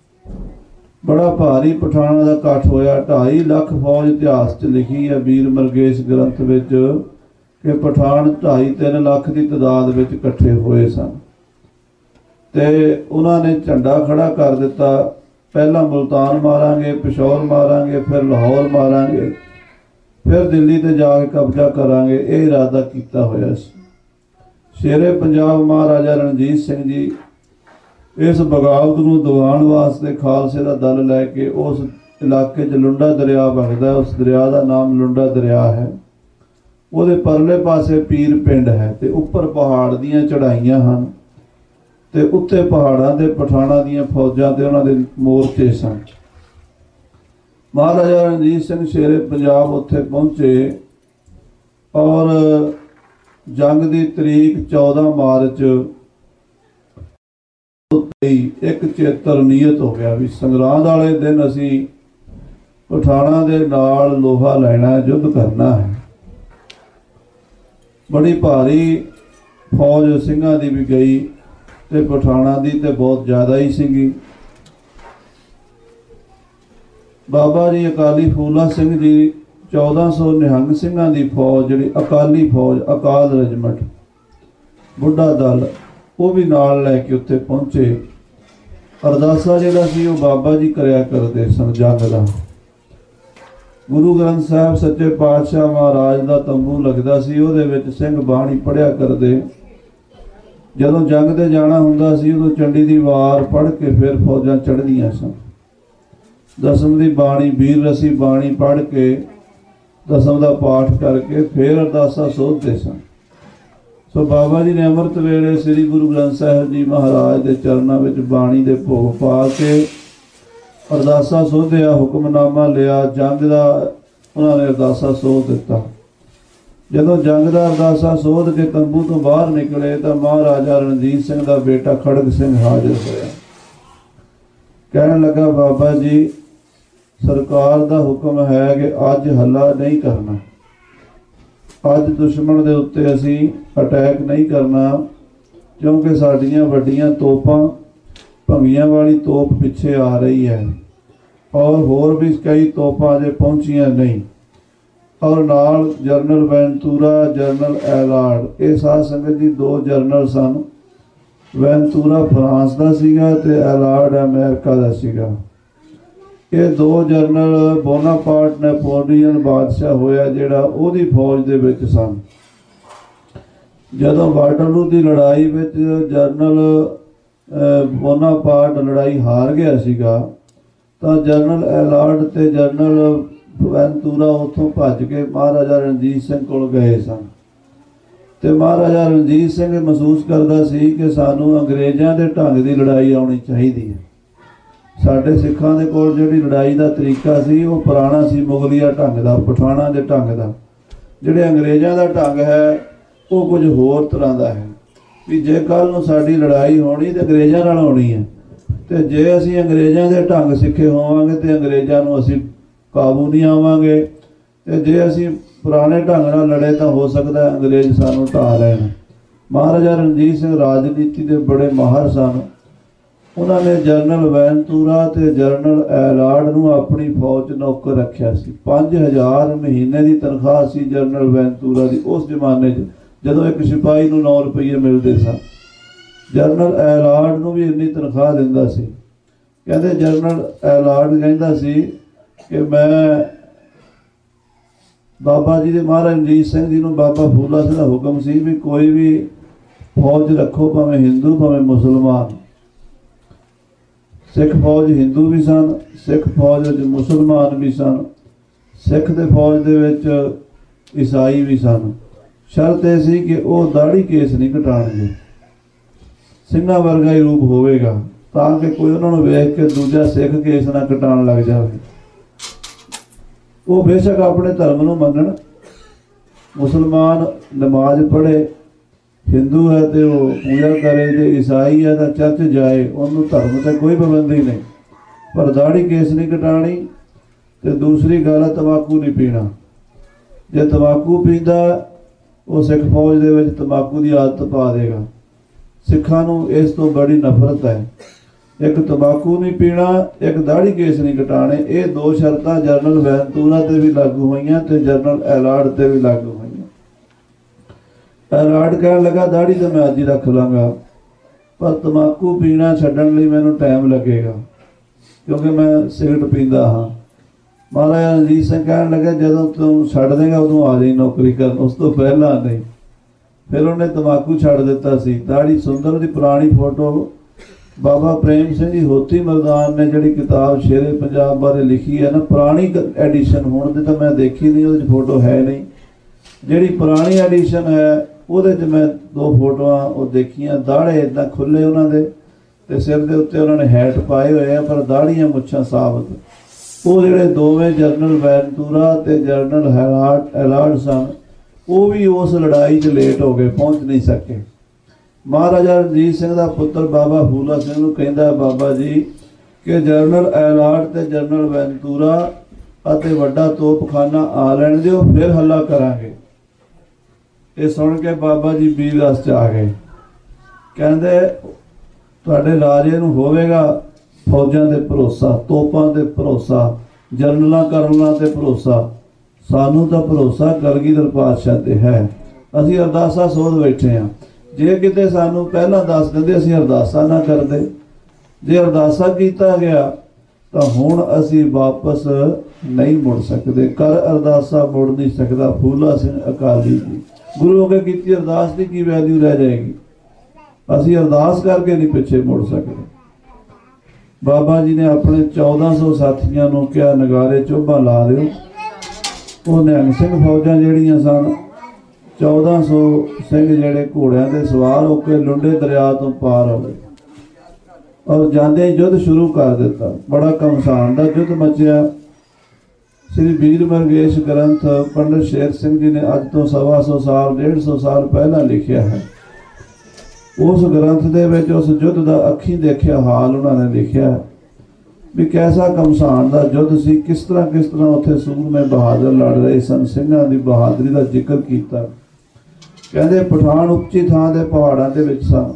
बड़ा भारी पठाणा का इकट्ठ होया। ढाई लख फौज इतिहास च लिखी है वीर मरगेश ग्रंथ विच कि पठान ढाई तीन लख की तादाद विच इकट्ठे हुए सन। ते उन्होंने झंडा खड़ा कर दिता, पहला मुल्तान मारांगे, पिशौर मारांगे, फिर लाहौर मारांगे, फिर दिल्ली ते जाके कब्जा करांगे। ये इरादा किया होया सी। शेरे पंजाब महाराजा रणजीत सिंह जी इस बगावत नूं दबाउण वास्ते खालसे का दल लैके उस इलाके च लुंडा दरिया वगदा, उस दरिया का नाम लुंडा दरिया है। उहदे परले पासे पीर पिंड है ते उपर पहाड़ दीयां चढ़ाइयां हन ते उत्ते पहाड़ां ते पठाणा दीयां फौजां ते उन्हां दे मोर्चे सन। महाराजा रणजीत सिंह शेरे पंजाब उत्थे पहुंचे और जंग की तरीक चौदह मार्च एक चेतर नीयत हो गया भी संगरांद वाले दिन असी पठाणा दे नाल लोहा लैना, युद्ध करना है। बड़ी भारी फौज सिंघां दी भी गई ते पठाणा दी ते बहुत ज़्यादा ही सीगी। बाबा जी अकाली फूला सिंह जी चौदह सौ निहंग सिंघां दी फौज जिहड़ी अकाली फौज अकाल रेजिमेंट बुढ़ा दल वो भी नाल लैके उत्थे पहुंचे। अरदासा जिहड़ा सी वो बाबा जी करया करदे सन जंग दा। गुरु ग्रंथ साहब सच्चे पातशाह महाराज का तंबू लगदा सी, उहदे विच सिंह बाणी पढ़िया करदे। जदों जंग ते जाना हुंदा सी उदों चंडी दी वार पढ़ के फिर फौजां चढ़दियां सन। दसम दी बाणी वीर रसी बाणी पढ़ के दसम का पाठ करके फिर अरदासा सोधते सन। सो बाबा जी ने अमृत वेले श्री गुरु ग्रंथ साहब जी महाराज के चरणों में बाणी के भोग पा के अरदासा सोधिया, हुक्मनामा लिया, जंग का उन्होंने अरदासा सोध दिता। जदों जंग का अरदासा सोध के तंबू तो बाहर निकले तो महाराजा रणजीत सिंह का बेटा खड़ग सिंह हाजिर होया। कहन लगा, बाबा जी सरकार का हुक्म है कि अज हल्ला नहीं करना, अज दुश्मन के उत्ते असी अटैक नहीं करना, क्योंकि साडियां वड्डियां तोपां भंगियां वाली तोप पिछे आ रही है और होर भी कई तोपां अजे पहुंचियां नहीं। और नाल जनरल वैनतूरा जनरल एलार्ड। ये साध संगत जी दो जनरल सन। वैनतूरा फ्रांस का सीगा ते एलार्ड अमेरिका का सीगा। ये दो जनरल बोनापार्ट नैपोलीअन बादशाह होया जिहड़ा ओहदी फौज दे विच सन। जदों वाटरलू की लड़ाई विच जनरल बोनापार्ट लड़ाई हार गया सीगा तो जनरल एलार्ड ते जनरल वैनतूरा उत्थों भज के महाराजा रणजीत सिंह कोल गए सन। ते महाराजा रणजीत सिंह महसूस करता सी कि सानू अंग्रेज़ों के ढंग की लड़ाई आनी चाहिए है। साडे सिखां दे कोल जिहड़ी लड़ाई का तरीका सी वो पुराना सी, मुगलिया ढंग का, पठाणा के ढंग का। जिहड़े अंग्रेज़ों का ढंग है वो कुछ होर तरह का है भी जे कल नूं साडी लड़ाई होनी तो अंग्रेज़ों नाल होनी है, तो जे असीं अंग्रेज़ों के ढंग सिखे होवांगे तो अंग्रेज़ों नूं असीं काबू नहीं आवांगे, तो जे असीं पुराने ढंग नाल लड़े तो हो सकता है अंग्रेज़ सानूं ढा लैण। महाराजा रणजीत सिंह राजनीति के बड़े माहर सन। उन्होंने जनरल वैनतूरा ते जनरल एलार्ड नूं अपनी फौज नौकर रखिया सी। पाँच हज़ार महीने की तनख्वाह सी जनरल वैनतूरा की उस जमाने च, जदों एक सिपाही नूं नौ रुपये मिलते सन। जनरल एलार्ड नूं भी इन्नी तनख्वाह दिंदा सी। कहते जनरल एलार्ड कहंदा सी कि मैं बाबा जी के महाराज रणजीत सिंह जी नूं बाबा फूला सिंह का हुक्म सी भी कोई भी फौज रखो, भावें हिंदू भावें मुसलमान। सिख फौज हिंदू भी सन, सिख फौज मुसलमान भी सन, सिख के फौज दे विच ईसाई भी सन। शर्त यह सी कि वो दाढ़ी केस नहीं कटाणगे, ਸਿੰਘਾਂ वर्गा ही रूप होवेगा ताकि कोई उन्होंने वेख के दूजा सिख केस ना कटाण लग जाए। वो बेशक अपने धर्म नूं मनण, मुसलमान नमाज पढ़े, हिंदू है तो वो पूजा करे, जो ईसाई है तो चर्च जाए, उन्होंने धर्म से कोई पाबंदी नहीं, पर दाढ़ी केस नहीं कटाणी। तो दूसरी गल है तंबाकू नहीं पीना। जे तंबाकू पींदा वो सिख फौज दे विच तंबाकू की आदत पा देगा। सिखां नूं इस तो बड़ी नफरत है। एक तंबाकू नहीं पीना, एक दाढ़ी केस नहीं कटाने। ये दो शर्तां जनरल वैनतूरा ते भी लागू होईयां ते जनरल एलार्ड ते भी लागू होईयां। एलार्ड कहण लगा दाढ़ी तो मैं अज ही रख लांगा, पर तंबाकू पीना छड्डण लई मैनूं टाइम लगेगा क्योंकि मैं सिगरट पींदा हाँ। महाराजा रणजीत सिंह कहण लगे जदों तूं छड्ड देगा उदों आ जाई नौकरी करन, उस तो पहला नहीं। फिर उन्हें तंबाकू छड्ड दिता सी। दाढ़ी सुंदर दी पुरानी फोटो बाबा प्रेम सिंह जी होती मरदान ने जिहड़ी किताब शेरे पंजाब बारे लिखी है ना, पुरानी एडिशन हुण दी तो मैं देखी नहीं, उहदे फोटो है नहीं। जिहड़ी पुरानी एडिशन है उहदे च मैं दो फोटोआं वो देखियां। दाढ़े इदां खुले उन्हां दे ते सिर दे उत्ते उन्होंने हैट पाए हुए हैं, पर दाढ़ियां मुच्छां साबत। वो जिहड़े दोवें जनरल वैनतूरा ते जनरल एलार्ड एलार्ड सन वो भी उस लड़ाई च लेट हो गए, पहुँच नहीं सके। महाराजा रणजीत सिंह का पुत्र बाबा फूला सिंह नूं कहंदा बाबा जी कि जनरल एलार्ड ते जनरल वैनतूरा अते वड्डा तोपखाना आ लैण दिओ, फिर हल्ला करांगे। ये सुन के बाबा जी वीर रस च आ गए। कहंदे तुहाडे राजे नूं होवेगा फौजां ते भरोसा, तोपां ते भरोसा, जनरलां करनलां ते भरोसा, सानू तो भरोसा कलगीधर पातशाह ते है। असीं अरदासा सोध बैठे हाँ। जे किते सानू पहला दस दिंदे असीं अरदासा ना करदे। जे अरदासा कीता गया तो हुण असीं वापस नहीं मुड़ सकते। कर अरदासा मुड़ नहीं सकता। फूला सिंह अकाली जी गुरु अगे कीती अरदास की की वैल्यू रह जाएगी। असीं अरदास करके नहीं पिछे मुड़ सकते। बाबा जी ने अपने चौदह सौ साथियों नूं कहा नगारे चोभा ला दिओ। वो निहंग सिंह फौजां जिहड़ियां सन चौदह सौ सिंह जिहड़े घोड़ियां ते सवार होकर लुंडे दरिया तो पार हो गए और जांदे युद्ध शुरू कर दिता। बड़ा घमसान दा युद्ध मचिया। श्री वीर मरगेश ग्रंथ पंडित शेर सिंह जी ने अज तो सवा सौ साल डेढ़ सौ साल पहला लिखिया है। उस ग्रंथ दे विच उस युद्ध का अखी देखिया हाल उन्होंने लिखिया है भी कैसा घमसान दा युद्ध सी, किस तरह किस तरह उत्थे सूरमे बहादुर लड़ रहे सन। सिंघां दी बहादुरी का जिक्र किया। कहते पठान उच्ची थां दे पहाड़ां दे विच सन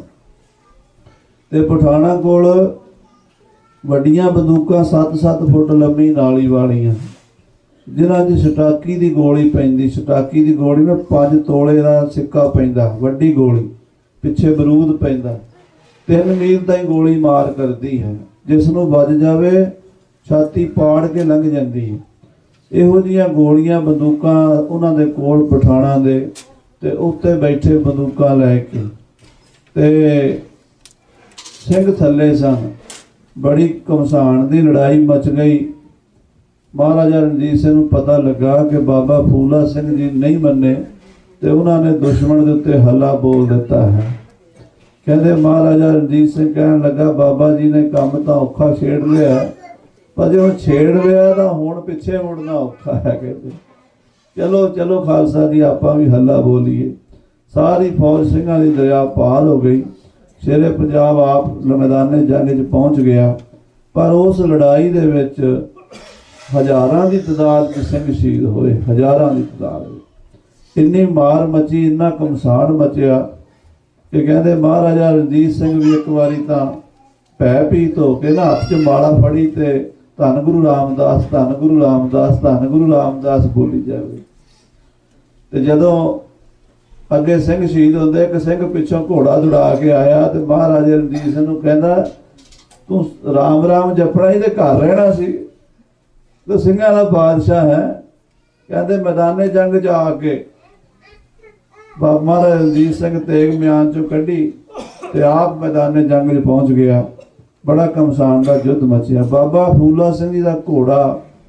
ते पठाणां कोल वड्डियां बंदूकां सत्त सत्त फुट लंबी नाली वालियां जिन्हां च सटाकी की गोली पैंदी। सटाकी की गोली में पांच तोले का सिक्का पैंदा, वड्डी गोली, पिछे बरूद पैंदा, तीन मील ताईं गोली मार करती है। जिसनों बज जावे छाती पाड़ के लंघ जाती है। इहो जिहियां गोलियां बंदूकां उन्हां दे कोल पठाणा दे ते उत्ते बैठे बंदूकां लैके ते सिंह थल्ले सन। बड़ी घमसान की लड़ाई मच गई। महाराजा रणजीत सिंह नूं पता लगा कि बाबा फूला सिंह जी नहीं मन्ने तो उन्होंने दुश्मन के उत्ते हल्ला बोल दिता है। कहते महाराजा रणजीत सिंह कहन लगा बाबा जी ने काम तो औखा छेड़ लिया, पर जो छेड़ लिया तो हुण पिछे मुड़ना औखा है। कहते चलो चलो खालसा जी आपां भी हल्ला बोलीए। सारी फौज सिंघां दी दरिया पार हो गई। शेरे पंजाब आप मैदाने जंग च पहुँच गया। पर उस लड़ाई दे विच हज़ारां की तादाद में सिंह शहीद होए। हज़ारां की तादाद इन्नी मार मची, इन्ना घमसान मचिया कि कहते महाराजा रणजीत सिंह भी एक बारी तो भै भीत हो के ना हथ च माला फड़ी ते धन गुरु रामदास धन गुरु रामदास धन गुरु रामदास बोली जाए। तो जदों अगे सिंह शहीद होंदे, एक सिंह पिछों घोड़ा दौड़ा के आया तो महाराजा रणजीत सिंह नूं कहंदा तू राम राम जपना ही ते घर रहना सी, तो सिंघां दा बादशाह है। कहते मैदाने जंग च आके महाराजा रणजीत सिंह तेग म्यान चों कढ़ी ते आप मैदाने जंग च पहुँच गया। बड़ा घमसान का युद्ध मचिया। बाबा फूला सिंह जी का घोड़ा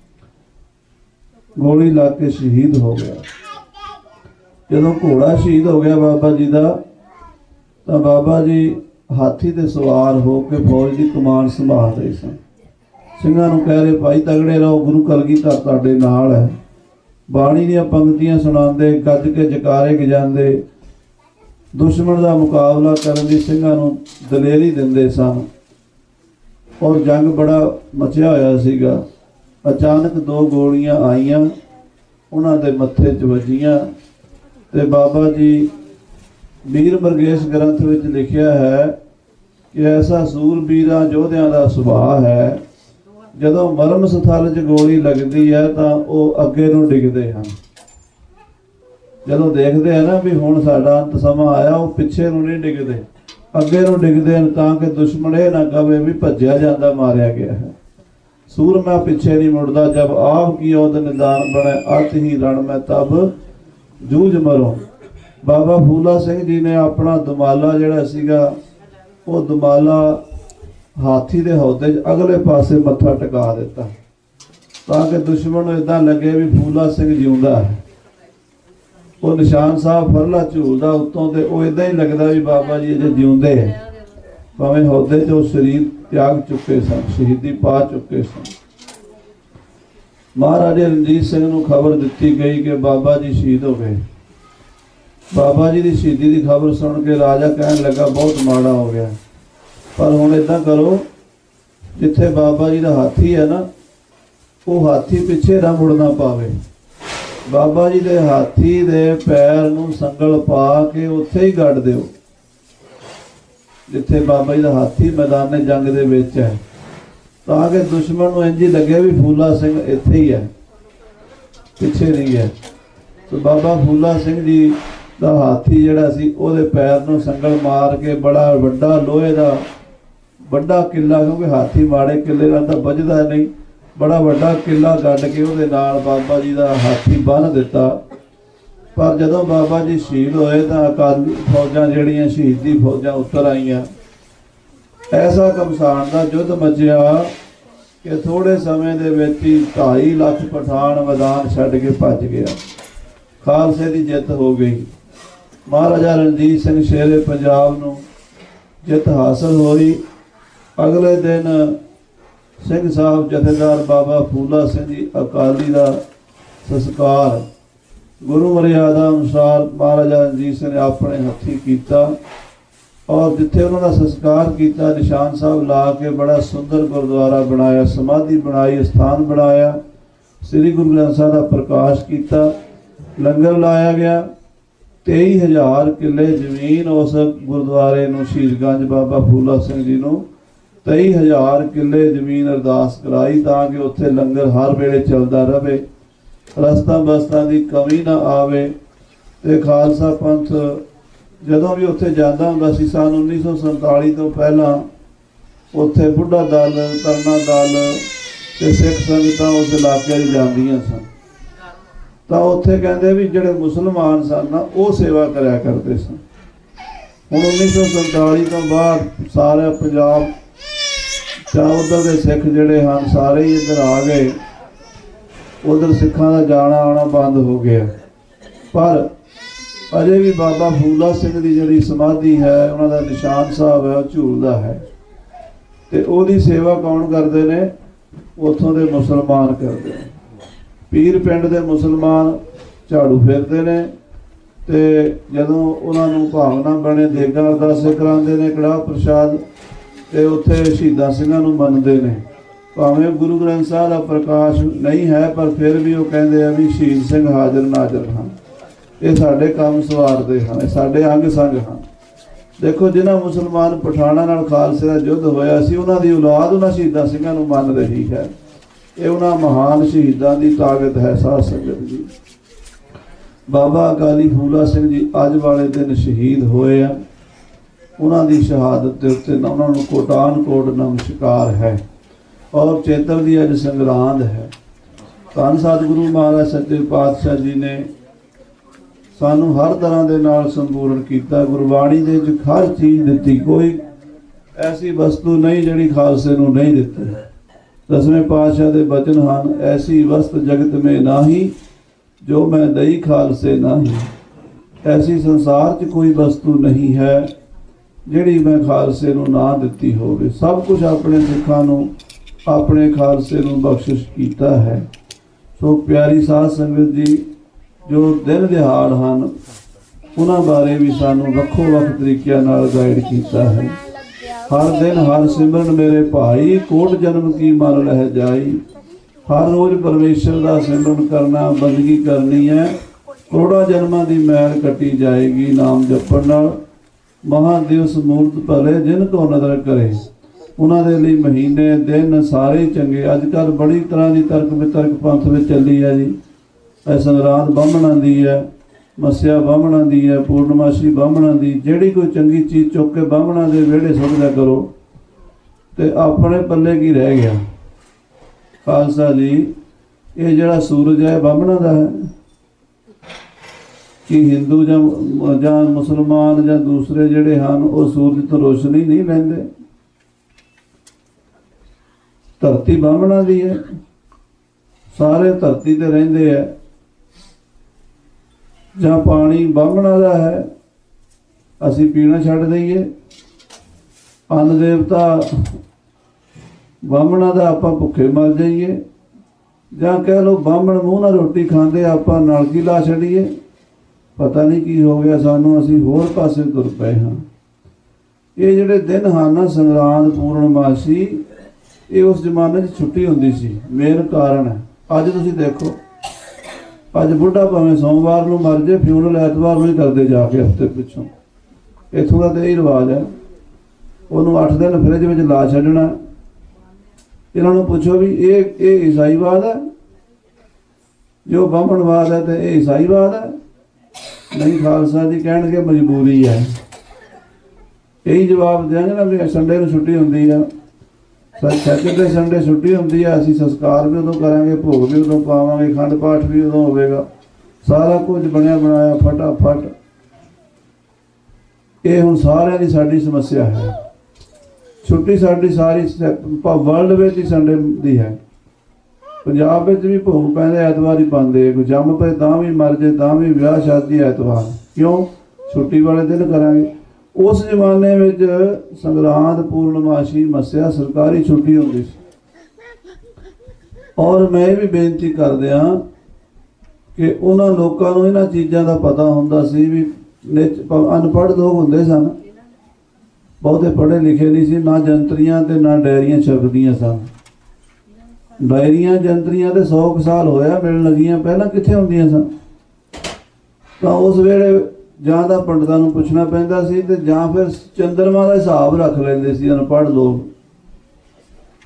गोली लग के शहीद हो गया। जदों घोड़ा शहीद हो गया बाबा जी का, तो बाबा जी हाथी ते सवार हो के फौज की कमान संभाल रहे सन। ਸਿੰਘਾਂ ਨੂੰ कह रहे भाई तगड़े रहो, गुरु कलगीधर तुहाडे नाल है। बाणी ਦੀਆਂ पंक्तियां सुणाते, गज के जकारे गजाते, दुश्मन का मुकाबला करने की ਸਿੰਘਾਂ ਨੂੰ दलेरी दिंदे सन। और जंग बड़ा मचिया होया सीगा। अचानक दो गोलियां आईयां, उन्हां दे मत्थे च वजीयां ते बाबा जी वीर मरगेश ग्रंथ विच लिखिया है कि ऐसा सूरबीरां योधियां दा सुभाव है, जदों मरम स्थल च गोली लगती है तो वह अगे नूं डिगदे हैं। जदों देखते हैं ना भी हुण साडा अंत समा आया, वो पिछे नूं नहीं डिगदे, अगे नूं डिगदे हैं ताकि दुश्मन ये ना कहे भी भज्या जांदा मारिया गया है। सूरमा पिछे नहीं मुड़दा, जब आप की ओद निदान बने अत ही रण में तब जूझ मरो। बाबा फूला सिंह जी ने अपना दुमाला जिहड़ा सीगा वो दुमाला हाथी के हौदे अगले पासे मत्था टिका दिता ताकि दुश्मन नूं इदां लगे भी फूला सिंह जिउंदा है। वो निशान साहब फरला झूलदा उत्तों ते वो इदां ही लगदा भी बाबा जी अजे जिउंदे है, भावें हौदे चों शरीर त्याग चुके सन, शहीदी पा चुके सन। महाराजा रणजीत सिंह नूं खबर दिती गई कि बाबा जी शहीद हो गए। बाबा जी की शहीदी की खबर सुन के राजा कहन लगा बहुत माड़ा हो गया, पर हुण इदां करो जिथे बाबा जी का हाथी है ना वो हाथी पिछे ना मुड़ना पावे। बाबा जी के हाथी दे पैर नूं संगल पा के उत्थे ही गड़ दिओ जिथे बाबा जी का हाथी मैदाने जंग दे विच है, ताकि दुश्मन नूं इंज ही लगे भी फूला सिंह इत्थे ही है, पिछे नहीं है। तो बाबा फूला सिंह जी का हाथी जिहड़ा सी उहदे पैर नूं संगल मार के बड़ा वड्डा लोहे का बड़ा किला, क्योंकि हाथी माड़े किले नाल तां बजदा नहीं, बड़ा वड्डा किला गड्ढ के उहदे नाल बाबा जी का हाथी बन दिता। पर जदों बाबा जी शहीद होए तो अकाली फौजां जिहड़ियां शहीदी फौजां उतर आईयां। ऐसा घमसान का युद्ध मचिया कि थोड़े समय दे विच ही ढाई लख पठान मैदान छड्ड के भज गया। खालसे की जित हो गई। महाराजा रणजीत सिंह शेरे पंजाब नूं जित हासिल होई। अगले दिन सिंह साहब जथेदार बाबा फूला सिंह जी अकाली का संस्कार गुरु मर्यादा अनुसार महाराजा रणजीत सिंह ने अपने हथी किया और जिथे उन्होंने संस्कार किया निशान साहब ला के बड़ा सुंदर गुरुद्वारा बनाया, समाधि बनाई, स्थान बनाया, श्री गुरु ग्रंथ साहब का प्रकाश किया, लंगर लाया गया। तेई हज़ार किले जमीन उस गुरुद्वारे नूं शहीदगंज बाबा फूला सिंह जी नूं तेई हज़ार किले जमीन अरदास कराई ताकि उत्थे लंगर हर वेले चलता रहे। ਰਸਤਾ ਬਸਤਾਂ ਦੀ ਕਮੀ ਨਾ ਆਵੇ। ਤੇ ਖਾਲਸਾ ਪੰਥ ਜਦੋਂ ਵੀ ਉੱਥੇ ਜਾਂਦਾ ਹੁੰਦਾ ਸੀ ਸੰਨ ਉੱਨੀ ਸੌ ਸੰਤਾਲੀ ਤੋਂ ਪਹਿਲਾਂ ਉੱਥੇ ਬੁੱਢਾ ਦਲ, ਤਰਨਾ ਦਲ ਤੇ ਸਿੱਖ ਸੰਗਤਾਂ ਉਸ ਇਲਾਕੇ 'ਚ ਜਾਂਦੀਆਂ ਸਨ। ਤਾਂ ਉੱਥੇ ਕਹਿੰਦੇ ਵੀ ਜਿਹੜੇ ਮੁਸਲਮਾਨ ਸਨ ਨਾ ਉਹ ਸੇਵਾ ਕਰਿਆ ਕਰਦੇ ਸਨ। ਹੁਣ ਉੱਨੀ ਸੌ ਸੰਤਾਲੀ ਤੋਂ ਬਾਅਦ ਸਾਰਾ ਪੰਜਾਬ ਜਾਂ ਉੱਧਰ ਦੇ ਸਿੱਖ ਜਿਹੜੇ ਹਨ ਸਾਰੇ ਹੀ ਇੱਧਰ ਆ ਗਏ। ਉੱਧਰ ਸਿੱਖਾਂ ਦਾ ਜਾਣਾ ਆਉਣਾ ਬੰਦ ਹੋ ਗਿਆ। ਪਰ ਅਜੇ ਵੀ ਬਾਬਾ ਫੂਲਾ ਸਿੰਘ ਦੀ ਜਿਹੜੀ ਸਮਾਧੀ ਹੈ, ਉਹਨਾਂ ਦਾ ਨਿਸ਼ਾਨ ਸਾਹਿਬ ਹੈ, ਉਹ ਝੂਲਦਾ ਹੈ। ਤੇ ਉਹਦੀ ਸੇਵਾ ਕੌਣ ਕਰਦੇ ਨੇ? ਉੱਥੋਂ ਦੇ ਮੁਸਲਮਾਨ ਕਰਦੇ ਨੇ। ਪੀਰ ਪਿੰਡ ਦੇ ਮੁਸਲਮਾਨ ਝਾੜੂ ਫੇਰਦੇ ਨੇ ਤੇ ਜਦੋਂ ਉਹਨਾਂ ਨੂੰ ਭਾਵਨਾ ਬਣੇ ਦੇਗਾਂ ਅਰਦਾਸੇ ਕਰਾਉਂਦੇ ਨੇ, ਕੜਾਹ ਪ੍ਰਸ਼ਾਦ, ਤੇ ਉੱਥੇ ਸ਼ਹੀਦਾਂ ਸਿੰਘਾਂ ਨੂੰ ਮੰਨਦੇ ਨੇ। ਭਾਵੇਂ ਗੁਰੂ ਗ੍ਰੰਥ ਸਾਹਿਬ ਦਾ ਪ੍ਰਕਾਸ਼ ਨਹੀਂ ਹੈ ਪਰ ਫਿਰ ਵੀ ਉਹ ਕਹਿੰਦੇ ਆ ਵੀ ਸ਼ਹੀਦ ਸਿੰਘ ਹਾਜ਼ਰ ਨਾਜ਼ਰ ਹਨ, ਇਹ ਸਾਡੇ ਕੰਮ ਸਵਾਰਦੇ ਹਨ, ਇਹ ਸਾਡੇ ਅੰਗ ਸੰਗ ਹਨ। ਦੇਖੋ ਜਿਨ੍ਹਾਂ ਮੁਸਲਮਾਨ ਪਠਾਨਾਂ ਨਾਲ ਖਾਲਸੇ ਦਾ ਯੁੱਧ ਹੋਇਆ ਸੀ, ਉਹਨਾਂ ਦੀ ਔਲਾਦ ਉਹਨਾਂ ਸ਼ਹੀਦਾਂ ਸਿੰਘਾਂ ਨੂੰ ਮੰਨ ਰਹੀ ਹੈ। ਇਹ ਉਹਨਾਂ ਮਹਾਨ ਸ਼ਹੀਦਾਂ ਦੀ ਤਾਕਤ ਹੈ। ਸਾਧ ਸੰਗਤ ਜੀ, ਬਾਬਾ ਅਕਾਲੀ ਫੂਲਾ ਸਿੰਘ ਜੀ ਅੱਜ ਵਾਲੇ ਦਿਨ ਸ਼ਹੀਦ ਹੋਏ ਆ। ਉਹਨਾਂ ਦੀ ਸ਼ਹਾਦਤ ਦੇ ਉੱਤੇ ਉਹਨਾਂ ਨੂੰ ਕੋਟਾਨ ਕੋਟ ਨਮਸਕਾਰ ਹੈ। ਔਰ ਚੇਤਰ ਦੀ ਅੱਜ ਸੰਗਰਾਂਦ ਹੈ। ਧੰਨ ਸਤਿਗੁਰੂ ਮਹਾਰਾਜ ਸੱਚੇ ਪਾਤਸ਼ਾਹ ਜੀ ਨੇ ਸਾਨੂੰ ਹਰ ਤਰ੍ਹਾਂ ਦੇ ਨਾਲ ਸੰਪੂਰਨ ਕੀਤਾ। ਗੁਰਬਾਣੀ ਦੇ ਵਿੱਚ ਹਰ ਚੀਜ਼ ਦਿੱਤੀ, ਕੋਈ ਐਸੀ ਵਸਤੂ ਨਹੀਂ ਜਿਹੜੀ ਖਾਲਸੇ ਨੂੰ ਨਹੀਂ ਦਿੱਤੀ। ਦਸਵੇਂ ਪਾਤਸ਼ਾਹ ਦੇ ਬਚਨ ਹਨ, ਐਸੀ ਵਸਤ ਜਗਤ ਮੇਂ ਨਾਹੀ ਜੋ ਮੈਂ ਦਈ ਖਾਲਸੇ ਨਾਹੀ। ਐਸੀ ਸੰਸਾਰ 'ਚ ਕੋਈ ਵਸਤੂ ਨਹੀਂ ਹੈ ਜਿਹੜੀ ਮੈਂ ਖਾਲਸੇ ਨੂੰ ਨਾ ਦਿੱਤੀ ਹੋਵੇ। ਸਭ ਕੁਝ ਆਪਣੇ ਸਿੱਖਾਂ ਨੂੰ, ਆਪਣੇ ਖਾਲਸੇ ਨੂੰ ਬਖਸ਼ਿਸ਼ ਕੀਤਾ ਹੈ। ਸੋ ਪਿਆਰੀ ਸਾਧ ਸੰਗਤ ਜੀ, ਜੋ ਦਿਨ ਦਿਹਾੜ ਹਨ ਉਹਨਾਂ ਬਾਰੇ ਵੀ ਸਾਨੂੰ ਵੱਖੋ ਵੱਖ ਤਰੀਕਿਆਂ ਨਾਲ ਗਾਈਡ ਕੀਤਾ ਹੈ। ਹਰ ਦਿਨ ਹਰ ਸਿਮਰਨ ਮੇਰੇ ਭਾਈ, ਕੋਟ ਜਨਮ ਕੀ ਮਨ ਲਹਿ ਜਾਈ। ਹਰ ਰੋਜ਼ ਪਰਮੇਸ਼ਰ ਦਾ ਸਿਮਰਨ ਕਰਨਾ, ਬੰਦਗੀ ਕਰਨੀ ਹੈ। ਕਰੋੜਾਂ ਜਨਮਾਂ ਦੀ ਮੈਲ ਕੱਟੀ ਜਾਏਗੀ ਨਾਮ ਜਪਣ ਨਾਲ। ਮਹਾਂ ਦਿਵਸ ਮੂਰਤ ਭਲੇ ਜਿਨ ਕੋ ਨਦਰ ਕਰੇ। ਉਹਨਾਂ ਦੇ ਲਈ ਮਹੀਨੇ ਦਿਨ ਸਾਰੇ ਚੰਗੇ। ਅੱਜ ਕੱਲ੍ਹ ਬੜੀ ਤਰ੍ਹਾਂ ਦੀ ਤਰਕ ਵਿਤਰਕ ਪੰਥ ਵਿੱਚ ਚੱਲੀ ਹੈ ਜੀ। ਇਹ ਸੰਗਰਾਂਦ ਬਾਹਮਣਾਂ ਦੀ ਹੈ, ਮੱਸਿਆ ਬਾਹਮਣਾਂ ਦੀ ਹੈ, ਪੂਰਨਮਾਸ਼ੀ ਬਾਹਮਣਾਂ ਦੀ। ਜਿਹੜੀ ਕੋਈ ਚੰਗੀ ਚੀਜ਼ ਚੁੱਕ ਕੇ ਬਾਹਮਣਾਂ ਦੇ ਵਿਹੜੇ ਸੁੱਟ ਦਿਆ ਕਰੋ ਤੇ ਆਪਣੇ ਪੱਲੇ ਕੀ ਰਹਿ ਗਿਆ? ਖਾਲਸਾ ਜੀ, ਇਹ ਜਿਹੜਾ ਸੂਰਜ ਹੈ ਬਾਹਮਣਾਂ ਦਾ ਹੈ ਕਿ ਹਿੰਦੂ ਜਾਂ ਜਾਂ ਮੁਸਲਮਾਨ ਜਾਂ ਦੂਸਰੇ ਜਿਹੜੇ ਹਨ ਉਹ ਸੂਰਜ ਤੋਂ ਰੋਸ਼ਨੀ ਨਹੀਂ ਲੈਂਦੇ? ਧਰਤੀ ਬਾਹਮਣਾਂ ਦੀ ਹੈ, ਸਾਰੇ ਧਰਤੀ ਤੇ ਰਹਿੰਦੇ ਹੈ। ਜਾਂ ਪਾਣੀ ਬਾਹਮਣਾਂ ਦਾ ਹੈ, ਅਸੀਂ ਪੀਣਾ ਛੱਡ ਦਈਏ? ਅੰਨ ਦੇਵਤਾ ਬਾਹਮਣਾਂ ਦਾ, ਆਪਾਂ ਭੁੱਖੇ ਮਰ ਜਾਈਏ? ਜਾਂ ਕਹਿ ਲਓ ਬਾਹਮਣ ਮੂੰਹ ਨਾਲ ਰੋਟੀ ਖਾਂਦੇ, ਆਪਾਂ ਨਲਕੀ ਲਾ ਛੱਡੀਏ? ਪਤਾ ਨਹੀਂ ਕੀ ਹੋ ਗਿਆ ਸਾਨੂੰ, ਅਸੀਂ ਹੋਰ ਪਾਸੇ ਤੁਰ ਪਏ ਹਾਂ। ਇਹ ਜਿਹੜੇ ਦਿਨ ਹਨ ਨਾ, ਸੰਗਰਾਂਦ, ਪੂਰਨਮਾਸ਼ੀ, ਇਹ ਉਸ ਜ਼ਮਾਨੇ 'ਚ ਛੁੱਟੀ ਹੁੰਦੀ ਸੀ। ਮੇਨ ਕਾਰਨ ਹੈ ਅੱਜ ਤੁਸੀਂ ਦੇਖੋ, ਅੱਜ ਬੁੱਢਾ ਭਾਵੇਂ ਸੋਮਵਾਰ ਨੂੰ ਮਰ ਜੇ, ਫਿਊਨਲ ਐਤਵਾਰ ਨੂੰ ਹੀ ਕਰਦੇ ਜਾ ਕੇ ਹਫ਼ਤੇ ਪਿੱਛੋਂ। ਇੱਥੋਂ ਦਾ ਤਾਂ ਇਹ ਰਿਵਾਜ ਹੈ। ਉਹਨੂੰ ਅੱਠ ਦਿਨ ਫਰਿੱਜ ਵਿੱਚ ਲਾ ਛੱਡਣਾ। ਇਹਨਾਂ ਨੂੰ ਪੁੱਛੋ ਵੀ ਇਹ ਇਹ ਈਸਾਈਵਾਦ ਹੈ, ਜੋ ਬਾਹਮਣਵਾਦ ਹੈ, ਤੇ ਇਹ ਈਸਾਈਵਾਦ ਹੈ? ਨਹੀਂ, ਖਾਲਸਾ ਜੀ ਕਹਿਣਗੇ ਮਜਬੂਰੀ ਹੈ। ਇਹੀ ਜਵਾਬ ਦਿਆਂਗੇ ਨਾ ਵੀ ਸੰਡੇ ਨੂੰ ਛੁੱਟੀ ਹੁੰਦੀ ਆ, ਸੈਟਰਡੇ ਸੰਡੇ ਛੁੱਟੀ ਹੁੰਦੀ ਆ, ਅਸੀਂ ਸੰਸਕਾਰ ਵੀ ਉਦੋਂ ਕਰਾਂਗੇ, ਭੋਗ ਵੀ ਉਦੋਂ ਪਾਵਾਂਗੇ, ਅਖੰਡ ਪਾਠ ਵੀ ਉਦੋਂ ਹੋਵੇਗਾ, ਸਾਰਾ ਕੁਝ ਬਣਿਆ ਬਣਾਇਆ ਫਟਾਫਟ। ਇਹ ਹੁਣ ਸਾਰਿਆਂ ਦੀ ਸਾਡੀ ਸਮੱਸਿਆ ਹੈ। ਛੁੱਟੀ ਸਾਡੀ ਸਾਰੀ ਵਰਲਡ ਵਿੱਚ ਹੀ ਸੰਡੇ ਦੀ ਹੈ। ਪੰਜਾਬ ਵਿੱਚ ਵੀ ਭੋਗ ਪੈਂਦੇ ਐਤਵਾਰ ਹੀ ਪਾਉਂਦੇ, ਕੋਈ ਜੰਮ ਪਏ ਤਾਂ ਵੀ, ਮਰ ਜੇ ਤਾਂ ਵੀ, ਵਿਆਹ ਸ਼ਾਦੀ ਐਤਵਾਰ। ਕਿਉਂ? ਛੁੱਟੀ ਵਾਲੇ ਦਿਨ ਕਰਾਂਗੇ। ਉਸ ਜ਼ਮਾਨੇ ਵਿੱਚ ਸੰਗਰਾਂਦ, ਪੂਰਨਮਾਸ਼ੀ, ਮੱਸਿਆ ਸਰਕਾਰੀ ਛੁੱਟੀ ਹੁੰਦੀ ਸੀ। ਔਰ ਮੈਂ ਇਹ ਵੀ ਬੇਨਤੀ ਕਰਦੇ ਹਾਂ ਕਿ ਉਹਨਾਂ ਲੋਕਾਂ ਨੂੰ ਇਹਨਾਂ ਚੀਜ਼ਾਂ ਦਾ ਪਤਾ ਹੁੰਦਾ ਸੀ ਵੀ ਅਨਪੜ੍ਹ ਲੋਕ ਹੁੰਦੇ ਸਨ, ਬਹੁਤੇ ਪੜ੍ਹੇ ਲਿਖੇ ਨਹੀਂ ਸੀ, ਨਾ ਜੰਤਰੀਆਂ ਤੇ ਨਾ ਡਾਇਰੀਆਂ ਛਪਦੀਆਂ ਸਨ। ਡਾਇਰੀਆਂ ਜੰਤਰੀਆਂ ਤੇ ਸੌ ਕੁ ਸਾਲ ਹੋਇਆ ਮਿਲਣ ਲੱਗੀਆਂ, ਪਹਿਲਾਂ ਕਿੱਥੇ ਹੁੰਦੀਆਂ ਸਨ? ਤਾਂ ਉਸ ਵੇਲੇ ਜਾਂ ਤਾਂ ਪੰਡਤਾਂ ਨੂੰ ਪੁੱਛਣਾ ਪੈਂਦਾ ਸੀ ਤੇ ਜਾਂ ਫਿਰ ਚੰਦਰਮਾ ਦਾ ਹਿਸਾਬ ਰੱਖ ਲੈਂਦੇ ਸੀ ਅਨਪੜ੍ਹ ਲੋਕ।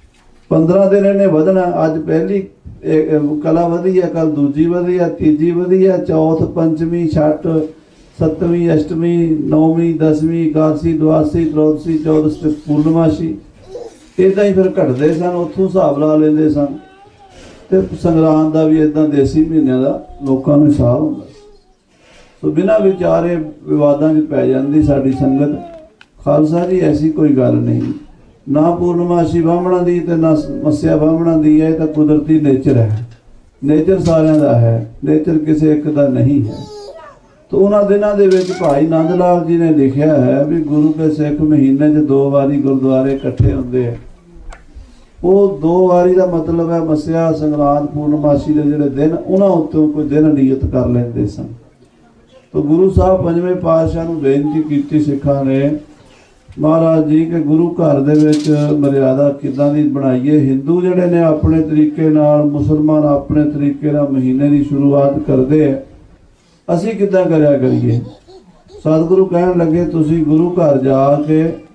पंद्रह दिन इन्हें वधना। अज पहली कला वधी है, कल दूजी वधी है, तीजी वधी है, चौथ पंचमी छठ सतवीं अष्टमी नौवीं दसवीं एकादशी द्वादशी त्रयोदशी चौदशी पूर्णमासी इदा ही फिर घटते सन, उत्थों हिसाब ला लेंदे सन। तो संगरांद का भी इदा देसी महीनों का लोगों को हिसाब होंदा। तो बिना विचारे विवादां च पै जाती साडी संगत। खालसा जी ऐसी कोई गल नहीं, ना पूर्णमासी ब्राह्मणों की तो ना मस्या ब्राह्मणों की है, तो कुदरती नेचर है। नेचर सारिਆਂ ਦਾ है, नेचर किसी एक का नहीं है। तो उन्होंने दिनों के विच भाई नंद लाल जी ने लिखा है भी गुरु के सिख महीने च दो बारी गुरुद्वारे इकट्ठे होंगे। वो दो बारी का मतलब है मस्या संगरांद पूर्णमासी के जोड़े दिन उन्होंने उत्तों कोई दिन नियत कर लेंदे सन। तो गुरु साहब पंजवें पातशाह नूं बेनती की सिखां ने, महाराज जी के गुरु घर दे विच मर्यादा किदां दी बनाईए। हिंदू जिहड़े ने अपने तरीके नाल, मुसलमान अपने तरीके नाल महीने की शुरुआत करते हैं, असीं किदां करिया करिए। सतगुरु कहण लगे तुसीं गुरु घर जाके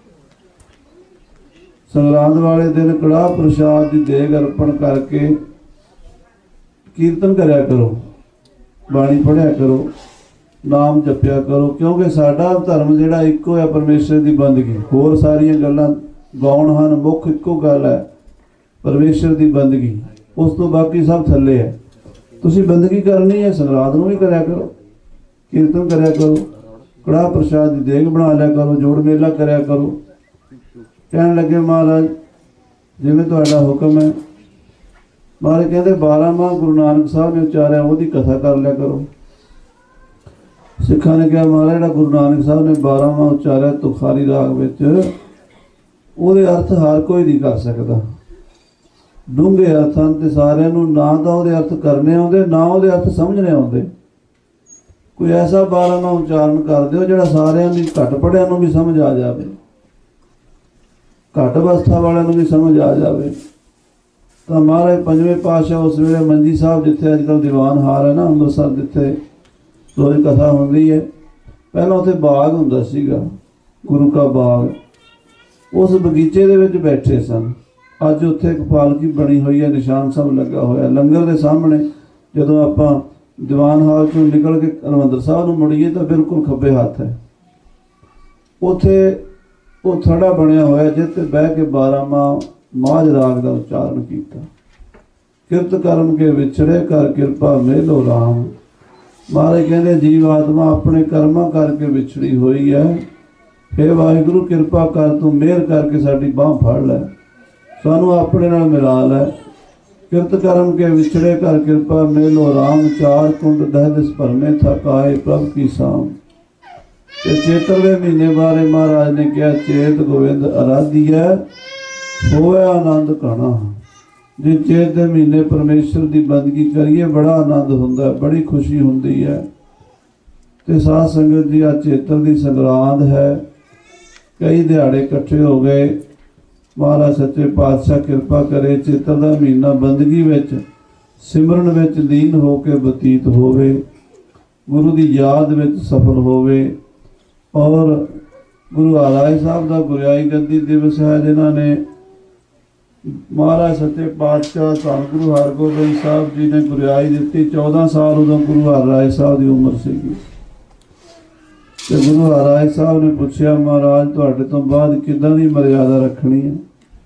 संगरांद वाले दिन कड़ाह प्रसाद की देग अर्पण करके कीर्तन करया करो, बाणी पढ़िया करो, नाम जपिया करो, क्योंकि साडा धर्म जिहड़ा इक्को है परमेश्वर की बंदगी। होर सारियां गल्लां गौण हन, मुख इक्को गल है परमेश्वर की बंदगी, उस तो बाकी सब थल्ले है। तुसीं बंदगी करनी है, संगरांद नूं भी करया करो, कीर्तन करया करो, कड़ाह प्रसाद की देग बना लिया करो, जोड़ मेला करया करो। कहण लगे महाराज जिवें तुहाडा हुक्म है। महाराज कहते बारह माह गुरु नानक साहब ने उचारिया उहदी कथा कर लिया करो। सिखा ने कहा महाराज जिहड़ा गुरु नानक साहब ने बारह माह उचारिया तुखारी राग विच, उहदे अर्थ हर कोई नहीं कर सकता। डूंघे अर्थ हैं तो सारिਆਂ ਨੂੰ ना तो ਉਹਦੇ अर्थ करने आउंदे, ना ਉਹਦੇ अर्थ समझने आउंदे। कोई ऐसा बारह माह उच्चारण कर दिओ ਜਿਹੜਾ ਸਾਰਿਆਂ ਦੀ ਘੱਟ ਪੜਿਆਂ ਨੂੰ भी समझ आ जाए, घट अवस्था वालों को भी समझ आ जाए। तो महाराज पंजवें पातशाह उस वेले मंजी साहब जिथे अजकल दीवान हार है ना अमृतसर, जिथे रोज कथा होंदी है, पहला उत्थे बाग हुंदा सीगा, गुरु का बाग, उस बगीचे दे विच बैठे सन। अज उत्थे एक पालकी बनी हुई है, निशान साहब लगा होया लंगर के सामने। जदों आपां दीवान हाल चों निकल के हरमंदर साहब नूं मुड़ीए तो बिल्कुल खब्बे हाथ है, उत्थे वो थड़ा बनया होया जिते बह के बारह माह माझ राग का उच्चारण किया। किरत कर्म के विछड़े कर कृपा मेलो राम। महाराज कहते जीव आत्मा अपने कर्मा करके विछड़ी हुई है, हे वाहिगुरु कृपा कर तू मेहर करके साडी बांह फड़ लै, सानू अपने नाल मिला लै। किरत कर्म के विछड़े कर कृपा मेलो राम, चार कुंड दह दिस भरमे थकाए प्रभ की साम। चेतरवें महीने बारे महाराज ने कहा चेत गोविंद आराधिया होया आनंद घना। जे चेत के महीने परमेश्वर की बंदगी करिए बड़ा आनंद हुंदा, बड़ी खुशी हुंदी है। ते साध संगत जी आज चेतर की संगरांद है, कई दिहाड़े इकट्ठे हो गए। महाराज सच्चे पातशाह कृपा करे चेतर का महीना बंदगी विच सिमरन विच लीन होके बतीत होवे, गुरु की याद विच सफल होवे। और गुरु हरराय साहब का गुरियाई गद्दी दिवस है, जिन्होंने महाराज सच्चे पातशाह धन गुरु हरगोबिंद साहब जी ने गुरियाई दी। चौदह साल उदों गुरु हरराय साहब की उम्र सी। गुरु हरराय साहब ने पूछा महाराज तुहाडे तो बाद किदां दी मर्यादा रखनी है।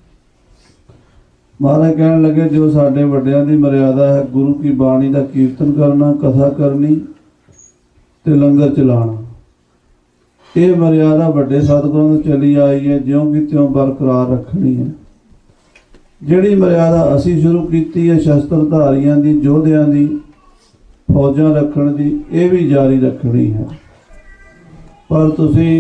महाराज कहने लगे जो साडे वड्डियां दी मर्यादा है गुरु की बाणी का कीर्तन करना, कथा करनी ते लंगर चलाना। ये मर्यादा वड्डे सतगुरां तो चली आई है, ज्यों की त्यों बरकरार रखनी है। जिहड़ी मर्यादा असी शुरू की है शस्त्रधारियां दी, योधियां दी, फौजां रखण दी, ये भी जारी रखनी है। पर तुसी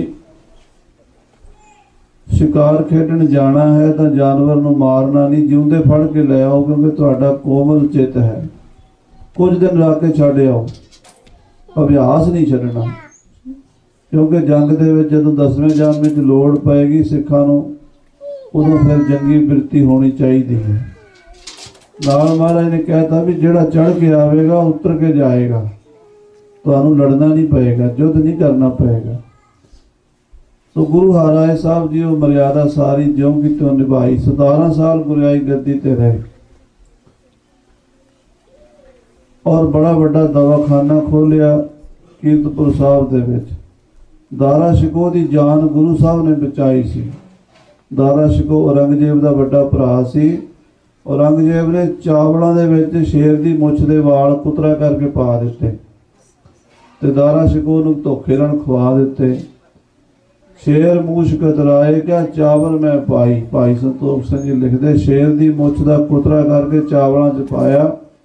शिकार खेडण जाना है तो जानवर नूं मारना नहीं, जिउंदे फड़ के ले आओ, क्योंकि तुहाडा कोमल चित है। कुछ दिन रख के छड्ड आओ, अभ्यास नहीं छड्डना, क्योंकि जंग दे विच जदों दसवें जामे च लोड़ पएगी सिखां नूं, उदों फिर जंगी बिरती होनी चाहिए है। नाल महाराज ने कहता भी जिहड़ा चढ़ के आवेगा उतर के जाएगा, तुहानूं लड़ना नहीं पएगा, युद्ध नहीं करना पएगा। तो गुरु हरराय साहब जी वो मर्यादा सारी ज्यों की त्यों निभाई। सतारह साल गुरियाई गद्दी ते रहे और बड़ा बड़ा दवाखाना खोलिया कीरतपुर साहब दे विच। दारा शिकोह दी जान गुरु साहब ने बचाई सी। दारा शिकोह औरंगजेब दा वड्डा भरा सी। औरंगजेब ने चावलों दे विच शेर दी मुछ दे वाल कुतरा करके पा दिते ते दारा शिकोह नूं धोखे नाल खवा दिते। शेर मूछ कतराए क्या चावल मैं पाई। भाई संतोख सिंह जी लिखते शेर दी मुछ दा कुतरा करके चावलों च पाया।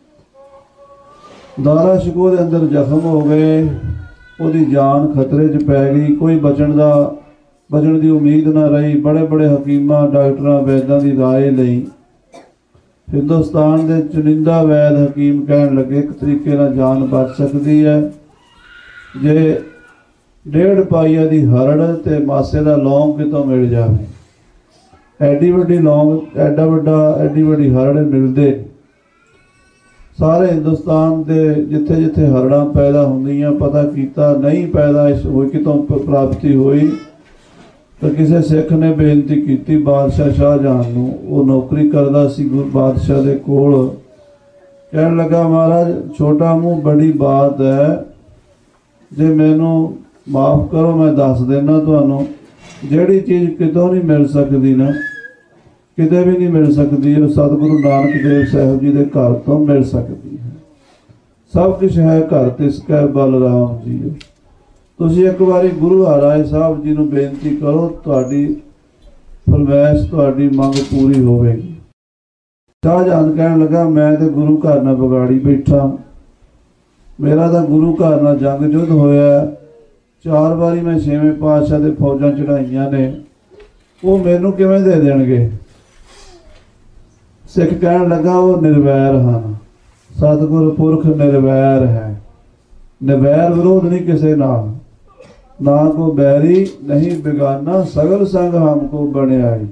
दारा शिकोह दे अंदर जख्म हो गए, ओदी जान खतरे च पै गई। कोई बचन दा बचन की उम्मीद ना रही। बड़े बड़े हकीमां डॉक्टरां वैद्यां की राय लई। हिंदुस्तान के चुनिंदा वैद हकीम कहन लगे एक तरीके नाल जान बच सकती है जे डेढ़ पाइया की हरड़ ते मासे का लौंग कितों मिल जाए। एडी वड्डी लौंग एडा वड्डा एडी वड्डी हरड़ मिलते सारे हिंदुस्तान के जिथे जिथे हरड़ा पैदा होंदियां पता किया नहीं पैदा हुई कितों प्राप्ति हुई। तो किसी सिख ने बेनती की बादशाह शाहजहां नूं। वो नौकरी करता सी गुरु बादशाह दे कोल। कहन लगा महाराज छोटा मुँह बड़ी बात है, जे मैनू माफ़ करो मैं दस देना तुहानू जिहड़ी चीज़ कितों नहीं मिल सकती ना किते भी नहीं मिल सकती वो सतगुरु नानक देव साहब जी के घर तो मिल सकती है। सब कुछ है घर तिसकै बलराम जी। तुसीं एक बारी गुरु हरराय साहब जी नूं बेनती करो तुहाडी फरमाइश तुहाडी मंग पूरी होवेगी। शाहजहां कहन लगा मैं तो गुरु घर नाल बगाड़ी बैठा, मेरा तो गुरु घर नाल जंग युद्ध होया। चार बारी मैं छेवें पातशाह दे फौजां चढ़ाइयां ने, वो मैनू किवें दे देणगे। सिख कहन लगा वो निर्वैर हैं, सतगुर पुरख निर्वैर है। निर्वैर विरोध नहीं किसी नाल, ना को बैरी नहीं बेगाना सगल संग हमको बनियाई।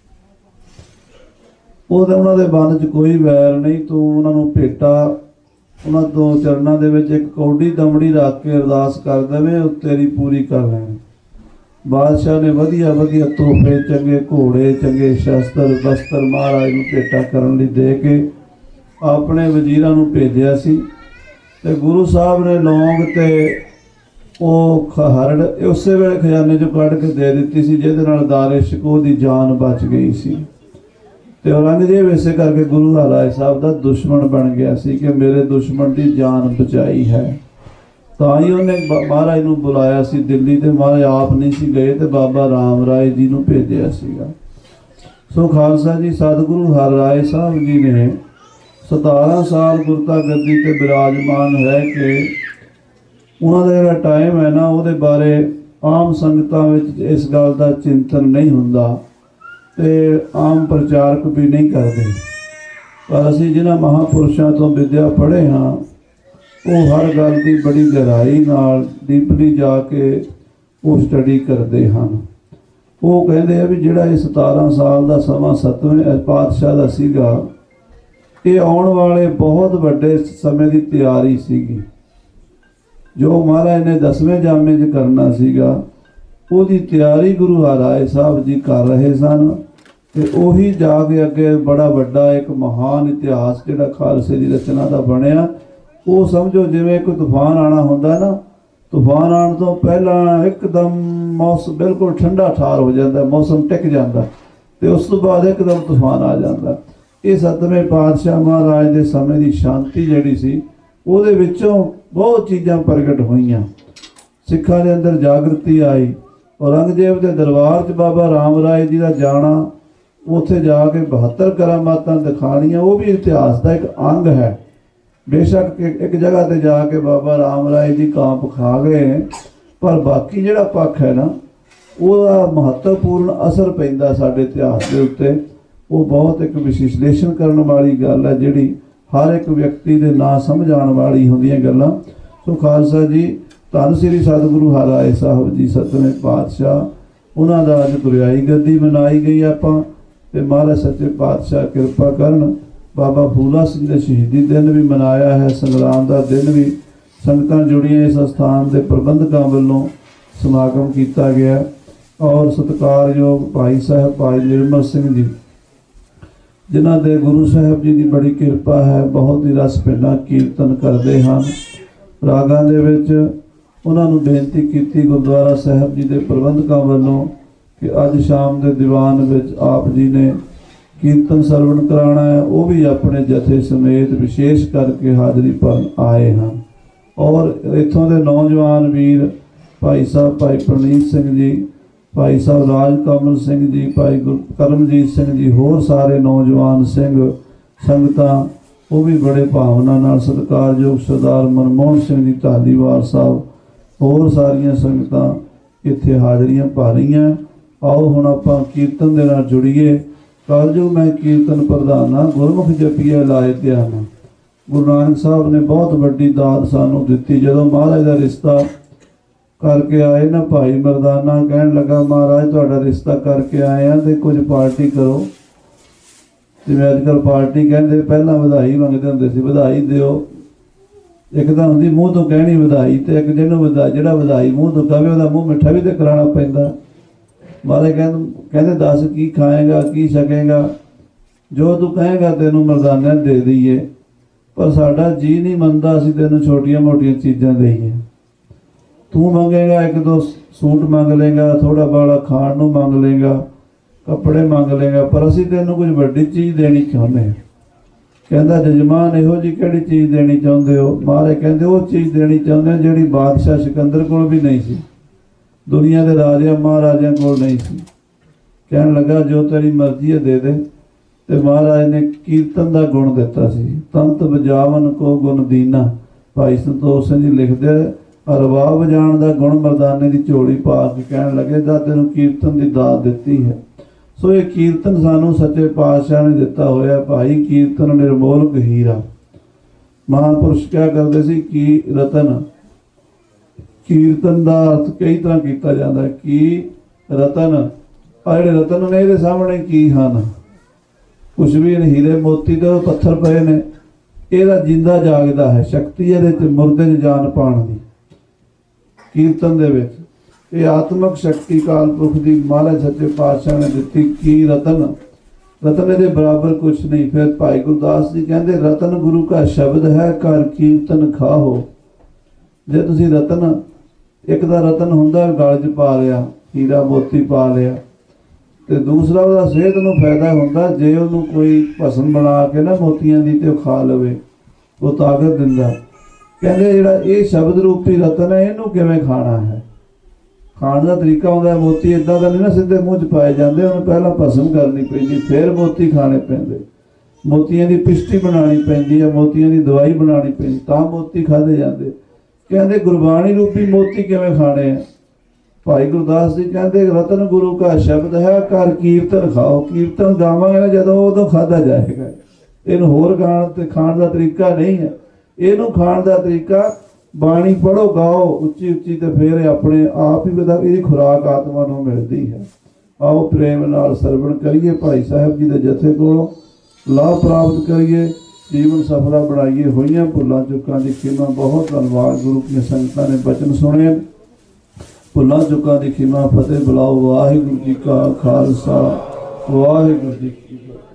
उन्होंने दे बंद च कोई वैर नहीं। तू उन्होंने भेटा उन्होंने तो चरणों के विच एक कौड़ी दमड़ी रख के अरदास कर देवे वो तेरी पूरी कर लें। बादशाह ने वधिया वधिया तोहफे चंगे घोड़े चंगे शस्त्र बस्तर महाराज नूं भेटा करन लई दे के अपने वजीरां नूं भेजिया सी। ते गुरु साहब ने लौंग ते वो हरड़ उस वेले खजाने चों कढ़ के दे दित्ती सी जिहदे नाल दारे शिकोह दी जान बच गई सी। ते औरंगजेब इसे करके गुरु हरराय साहब का दुश्मन बन गया सी कि मेरे दुश्मन की जान बचाई है। तो ही उन्हें महाराज नूं बुलाया सी दिल्ली। ते महाराज आप नहीं सी गए तो बाबा राम राय जी नूं भेजिया सीगा। सो खालसा जी सतगुरु हरराय साहब जी ने सतारह साल गुरता गद्दी ते विराजमान है कि उन्होंने जिहड़ा टाइम है ना उहदे बारे आम संगतां विच इस गल का चिंतन नहीं हुंदा ते आम प्रचारक भी नहीं करते। पर असी जिन्हां महापुरुषों तो विद्या पढ़े हाँ वो हर गल की बड़ी गहराई नाल डीपली जाके वो स्टडी करते हैं। वो कहते हैं भी जिहड़ा ये सतारह साल का समा सतवें पातशाह का सीगा ये आने वाले बहुत बड़े समय की तैयारी सीगी। जो महाराज ने दसवें जामे च करना सीगा ਉਹਦੀ ਤਿਆਰੀ गुरु हरराय साहब जी कर रहे सन। ਤੇ ਉਹੀ ਜਾ ਕੇ ਅੱਗੇ बड़ा ਵੱਡਾ एक महान इतिहास ਜਿਹੜਾ ਖਾਲਸੇ ਦੀ रचना ਦਾ ਬਣਿਆ। ਉਹ ਸਮਝੋ ਜਿਵੇਂ ਕੋਈ ਤੂਫਾਨ ਆਣਾ ਹੁੰਦਾ ਨਾ, ਤੂਫਾਨ ਆਉਣ ਤੋਂ ਪਹਿਲਾਂ ਇੱਕਦਮ ਮੌਸਮ ਬਿਲਕੁਲ ਠੰਡਾ ਠਾਰ ਹੋ ਜਾਂਦਾ, ਮੌਸਮ ਟਿਕ ਜਾਂਦਾ ਤੇ ਉਸ ਤੋਂ ਬਾਅਦ ਇੱਕਦਮ ਤੂਫਾਨ ਆ ਜਾਂਦਾ। ਇਹ ਸਤਵੇਂ ਪਾਤਸ਼ਾਹ ਮਹਾਰਾਜ ਦੇ ਸਮੇਂ ਦੀ ਸ਼ਾਂਤੀ ਜਿਹੜੀ ਸੀ ਉਹਦੇ ਵਿੱਚੋਂ ਬਹੁਤ ਚੀਜ਼ਾਂ ਪ੍ਰਗਟ ਹੋਈਆਂ। ਸਿੱਖਾਂ ਦੇ ਅੰਦਰ ਜਾਗਰਤੀ ਆਈ। औरंगजेब के दरबार च बाबा राम राय जी का जाना, उत्थे जाके बहत्तर करामातां दिखाणियां, वो भी इतिहास का एक अंग है। बेशक एक जगह ते जाके बाबा राम राय जी कांप खा गए, पर बाकी जिहड़ा पक्ष है ना ਉਹਦਾ महत्वपूर्ण असर पैंदा साडे इतिहास के उत्ते। वो बहुत एक विश्लेषण करने वाली गल है जिहड़ी हर एक व्यक्ति दे ना समझ आने वाली होंदियां गल्लां। सो खालसा जी धन श्री सतगुरु हरराय साहब जी सतवें पातशाह उन्हां दा अज गुरियाई गद्दी मनाई गई। आपां ते महाराज सच्चे पातशाह किरपा करन। बाबा फूला सिंह दे शहीदी दिन भी मनाया है, संगराम का दिन भी संगतां जुड़ियां इस स्थान के प्रबंधकों वालों समागम किया गया। और सत्कारयोग भाई साहब भाई निर्मल सिंह जी, जिन्हां दे गुरु साहब जी की बड़ी किरपा है, बहुत ही रस पिंडा कीर्तन करते हैं। रागां दे विच उन्हां नूं बेनती कीती गुरुद्वारा साहब जी के प्रबंधकों वालों कि अज शाम के दीवान विच आप जी ने कीर्तन सरवण कराना है, वो भी अपने जथे समेत विशेष करके हाज़री भरन आए हैं। और इत्थों के नौजवान वीर भाई साहब भाई प्रनीत सिंह जी, भाई साहब राज कमल सिंह जी, भाई गुर करमजीत सिंह जी, होर सारे नौजवान सिंह संगतां वो भी बड़े भावना नाल सत्कारयोग सरदार मनमोहन सिंह जी धालीवाल साहब, होर सारियां संगतां इत्थे हाज़रियां भर रहीआं। आओ हुण आपां कीर्तन दे नाल जुड़ीए। कलयुग मैं कीर्तन प्रधाना, गुरमुख जपीए लाए ध्याना। गुरु नानक साहब ने बहुत वड्डी दात सानू दित्ती। जदों महाराज का रिश्ता करके आए ना भाई मरदाना, कहन लगा महाराज तुहाडा रिश्ता करके आए हैं तो कुछ पार्टी करो। जिवें अजकल पार्टी कहते, पहलां वधाई मंगदे हुंदे सी, वधाई दिओ। एक तां हुंदी मूँह तो कहनी वधाई, ते एक जिहनूं वधाई जिहड़ा वधाई मूँह तो कहे उहदा मूँह मिठा भी तो कराना पैंदा। महाराज कहते कहते दस की खाएगा की छकेगा, जो तू कहेगा तेनों मरदाने दे दईए, पर साडा जी नहीं मनता असीं तेनों छोटियां मोटियां चीज़ां दईए। तू मंगेगा एक दो सूट मंग लेगा, थोड़ा बाड़ा खाण नूं मंग लेगा, कपड़े मंग लेगा, पर असीं तैनूं कुछ वड्डी चीज़ देनी चाहुंदे हां। कहंदा जजमान इहो जी किहड़ी चीज़ देनी चाहुंदे हो? महाराज कहंदे वो चीज़ देनी चाहुंदे जिहड़ी बादशाह सिकंदर कोल भी नहीं सी, दुनिया के राजियां महाराजियां कोल नहीं सी। कहन लगा जो तेरी मर्जी है दे दे। ते महाराज ने कीर्तन का गुण दिता सी, तंत बजावन को गुण दीना। भाई संतोष सिंह जी लिखते रबाब बजाण का गुण मरदाने की झोली पा के कहन लगे दा तेनों कीर्तन की दात दिती है। सो ये कीर्तन सानू सच्चे पातशाह ने दिता होया। भाई कीर्तन निर्मोलक हीरा। महापुरुष क्या करते सी की रतन, कीर्तन का अर्थ कई तरह किया जाता है। की रतन, आ जिहड़े रतन ने इहदे सामने की हन, कुछ भी नहीं, हीरे मोती तो पत्थर पे ने, इहदा जिंदा जागदा है, शक्ति इहदे च मुर्दे च जान पाण दी। कीर्तन दे विच ये आत्मक शक्ति काल पुरख की महाराज सच्चे पातशाह ने दिती। की रतन, रतन इहदे बराबर कुछ नहीं। फिर भाई गुरदास जी कहते रतन गुरु का शब्द है, कर कीर्तन खाहो। जे तुसीं रतन, एक दा रतन हुंदा गल च पा लिया, हीरा मोती पा लिया, ते दूसरा उहदा सेहत नूं फायदा हुंदा जे उहनूं कोई भस्म बना के ना मोतियां दी ते खा लवे, वो ताकत दिंदा। कहंदे जिहड़ा ये शब्द रूपी रतन है, इहनूं किवें खाना है? खाण का तरीका होंदा, मोती इदां दा नहीं ना सीधे मूँह च पाए जांदे, उहनूं पहलां भस्म करनी पैंदी, फिर मोती खाने पैंदे। मोतियां दी पिष्टी बनानी पैंदी है, मोतियां दी दवाई बनानी पैंदी, तां मोती खाधे जांदे। कहंदे गुरबाणी रूपी मोती किवें खाने हैं? भाई गुरदास जी कहते रतन गुरु का शब्द है, कर कीर्तन खाओ। कीर्तन गावांगे ना जदों उदों खाधा जाएगा। इहनूं होर खाण ते खाण का तरीका नहीं है। इहनूं खाण का तरीका बाणी पढ़ो, गाओ उच्ची उच्ची, तो फिर अपने आप ही बता इहदी खुराक आत्मा नूं मिलदी है। आओ प्रेम नाल सरवण करिए, भाई साहब जी के जथे कोलों लाभ प्राप्त करिए, जीवन सफला बनाइए। होइयां भुलां चुकां दी खिमा बहुत धन्नवाद। गुरु की संगतां ने बचन सुने, भुलां चुकां दी खिमा फतेह बुलाओ। वाहिगुरू जी का खालसा, वाहिगुरू जी की फतेह।